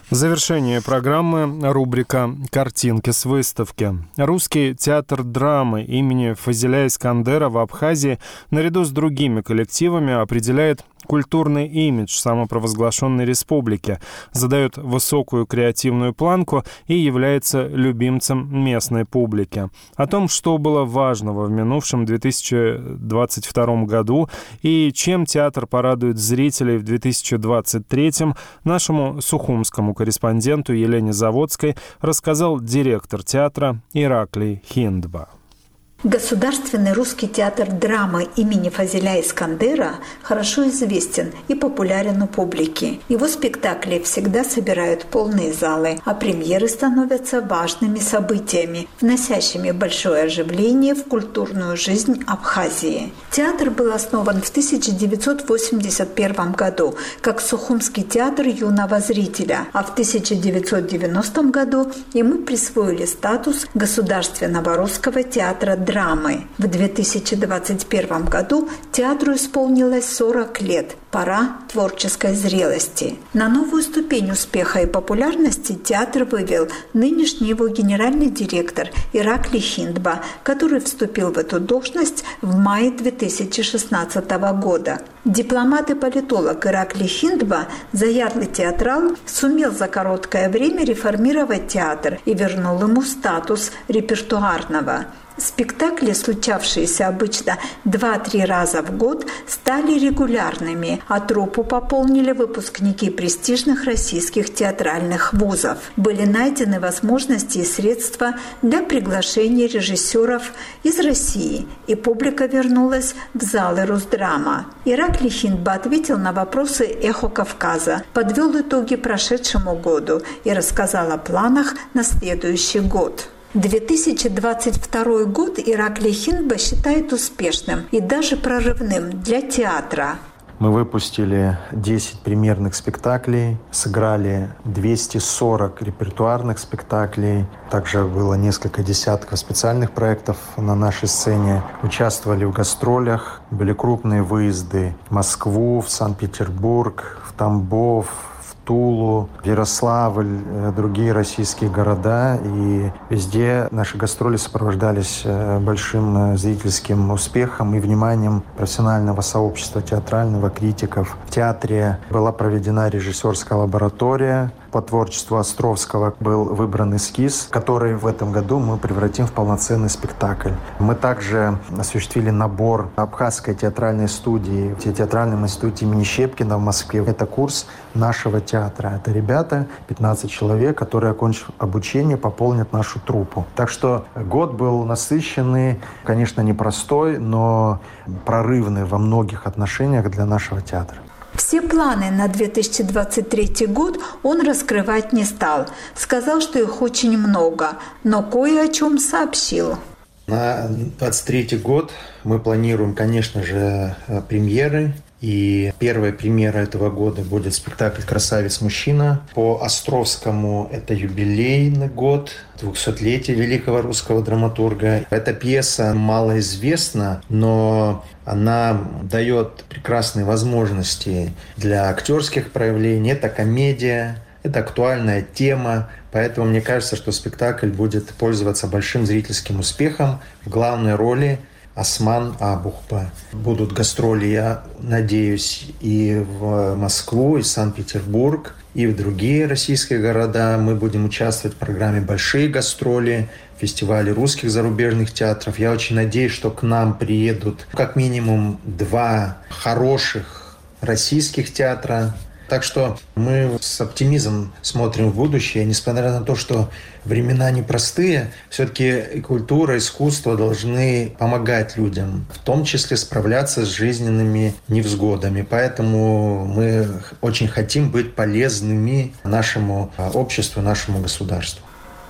В завершение программы рубрика «Картинки с выставки». Русский театр драмы имени Фазиля Искандера в Абхазии наряду с другими коллективами определяет культурный имидж самопровозглашенной республики, задает высокую креативную планку и является любимцем местной публики. О том, что было важного в минувшем две тысячи двадцать втором году и чем театр порадует зрителей в две тысячи двадцать третьем, нашему сухумскому корреспонденту Елене Заводской рассказал директор театра Ираклий Хиндба. Государственный русский театр драмы имени Фазиля Искандера хорошо известен и популярен у публики. Его спектакли всегда собирают полные залы, а премьеры становятся важными событиями, вносящими большое оживление в культурную жизнь Абхазии. Театр был основан в тысяча девятьсот восемьдесят первом году как Сухумский театр юного зрителя, а в тысяча девятьсот девяностом году ему присвоили статус Государственного русского театра драмы. В две тысячи двадцать первом году театру исполнилось сорок лет. Пора творческой зрелости. На новую ступень успеха и популярности театр вывел нынешний его генеральный директор Ираклий Хиндба, который вступил в эту должность в мае две тысячи шестнадцатого года. Дипломат и политолог Ираклий Хиндба, заядлый театрал, сумел за короткое время реформировать театр и вернул ему статус репертуарного. Спектакли, случавшиеся обычно два-три раза в год, стали регулярными, а труппу пополнили выпускники престижных российских театральных вузов. Были найдены возможности и средства для приглашения режиссеров из России, и публика вернулась в залы Русдрама. Ираклий Хиндба ответил на вопросы «Эхо Кавказа», подвел итоги прошедшему году и рассказал о планах на следующий год. две тысячи двадцать второй год Ираклий Хиндба считает успешным и даже прорывным для театра. Мы выпустили десять премьерных спектаклей, сыграли двести сорок репертуарных спектаклей. Также было несколько десятков специальных проектов на нашей сцене. Участвовали в гастролях, были крупные выезды в Москву, в Санкт-Петербург, в Тамбов, Тулу, Ярославль, другие российские города. И везде наши гастроли сопровождались большим зрительским успехом и вниманием профессионального сообщества театрального, критиков. В театре была проведена режиссерская лаборатория. По творчеству Островского был выбран эскиз, который в этом году мы превратим в полноценный спектакль. Мы также осуществили набор Абхазской театральной студии в театральном институте имени Щепкина в Москве. Это курс нашего театра. Это ребята, пятнадцать человек, которые, окончив обучение, пополнят нашу труппу. Так что год был насыщенный, конечно, непростой, но прорывный во многих отношениях для нашего театра. Все планы на две тысячи двадцать третий год он раскрывать не стал. Сказал, что их очень много, но кое о чем сообщил. На двадцать третий год мы планируем, конечно же, премьеры. И первая премьера этого года будет спектакль «Красавец-мужчина». По Островскому это юбилейный год, двухсотлетие великого русского драматурга. Эта пьеса малоизвестна, но она дает прекрасные возможности для актерских проявлений. Это комедия, это актуальная тема. Поэтому мне кажется, что спектакль будет пользоваться большим зрительским успехом. В главной роли Осман Абухба. Будут гастроли, я надеюсь, и в Москву, и в Санкт-Петербург, и в другие российские города. Мы будем участвовать в программе «Большие гастроли», фестивале русских зарубежных театров. Я очень надеюсь, что к нам приедут как минимум два хороших российских театра. Так что мы с оптимизмом смотрим в будущее. Несмотря на то, что времена непростые, все-таки культура, искусство должны помогать людям, в том числе справляться с жизненными невзгодами. Поэтому мы очень хотим быть полезными нашему обществу, нашему государству.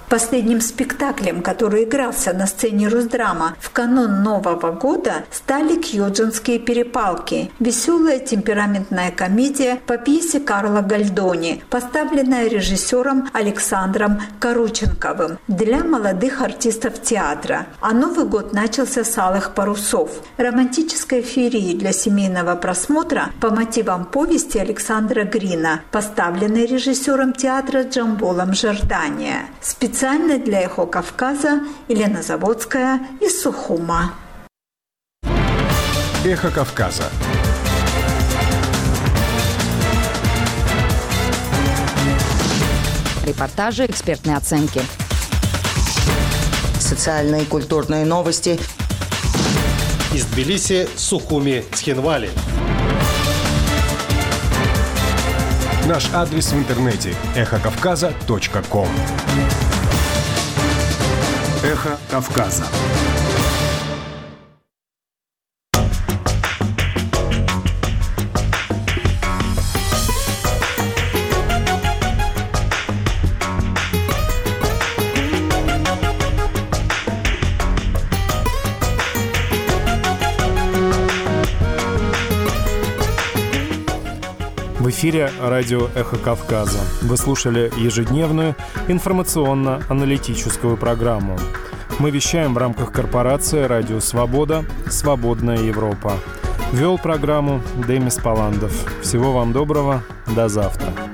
Последним спектаклем, который игрался на сцене Русдрама в канун Нового года, стали «Кьюджинские перепалки» – веселая темпераментная комедия по пьесе Карла Гальдони, поставленная режиссером Александром Корученковым для молодых артистов театра. А Новый год начался с «Алых парусов» – романтической феерии для семейного просмотра по мотивам повести Александра Грина, поставленной режиссером театра Джамболом Жордания. Специально для «Эхо Кавказа» Елена Заводская из Сухума. «Эхо Кавказа». Репортажи, экспертные оценки. Социальные и культурные новости. Из Тбилиси, Сухуми, Цхинвали. Наш адрес в интернете – эхо кавказа точка ком. «Эхо Кавказа». В эфире радио «Эхо Кавказа». Вы слушали ежедневную информационно-аналитическую программу. Мы вещаем в рамках корпорации «Радио Свобода. Свободная Европа». Вел программу Демис Паландов. Всего вам доброго. До завтра.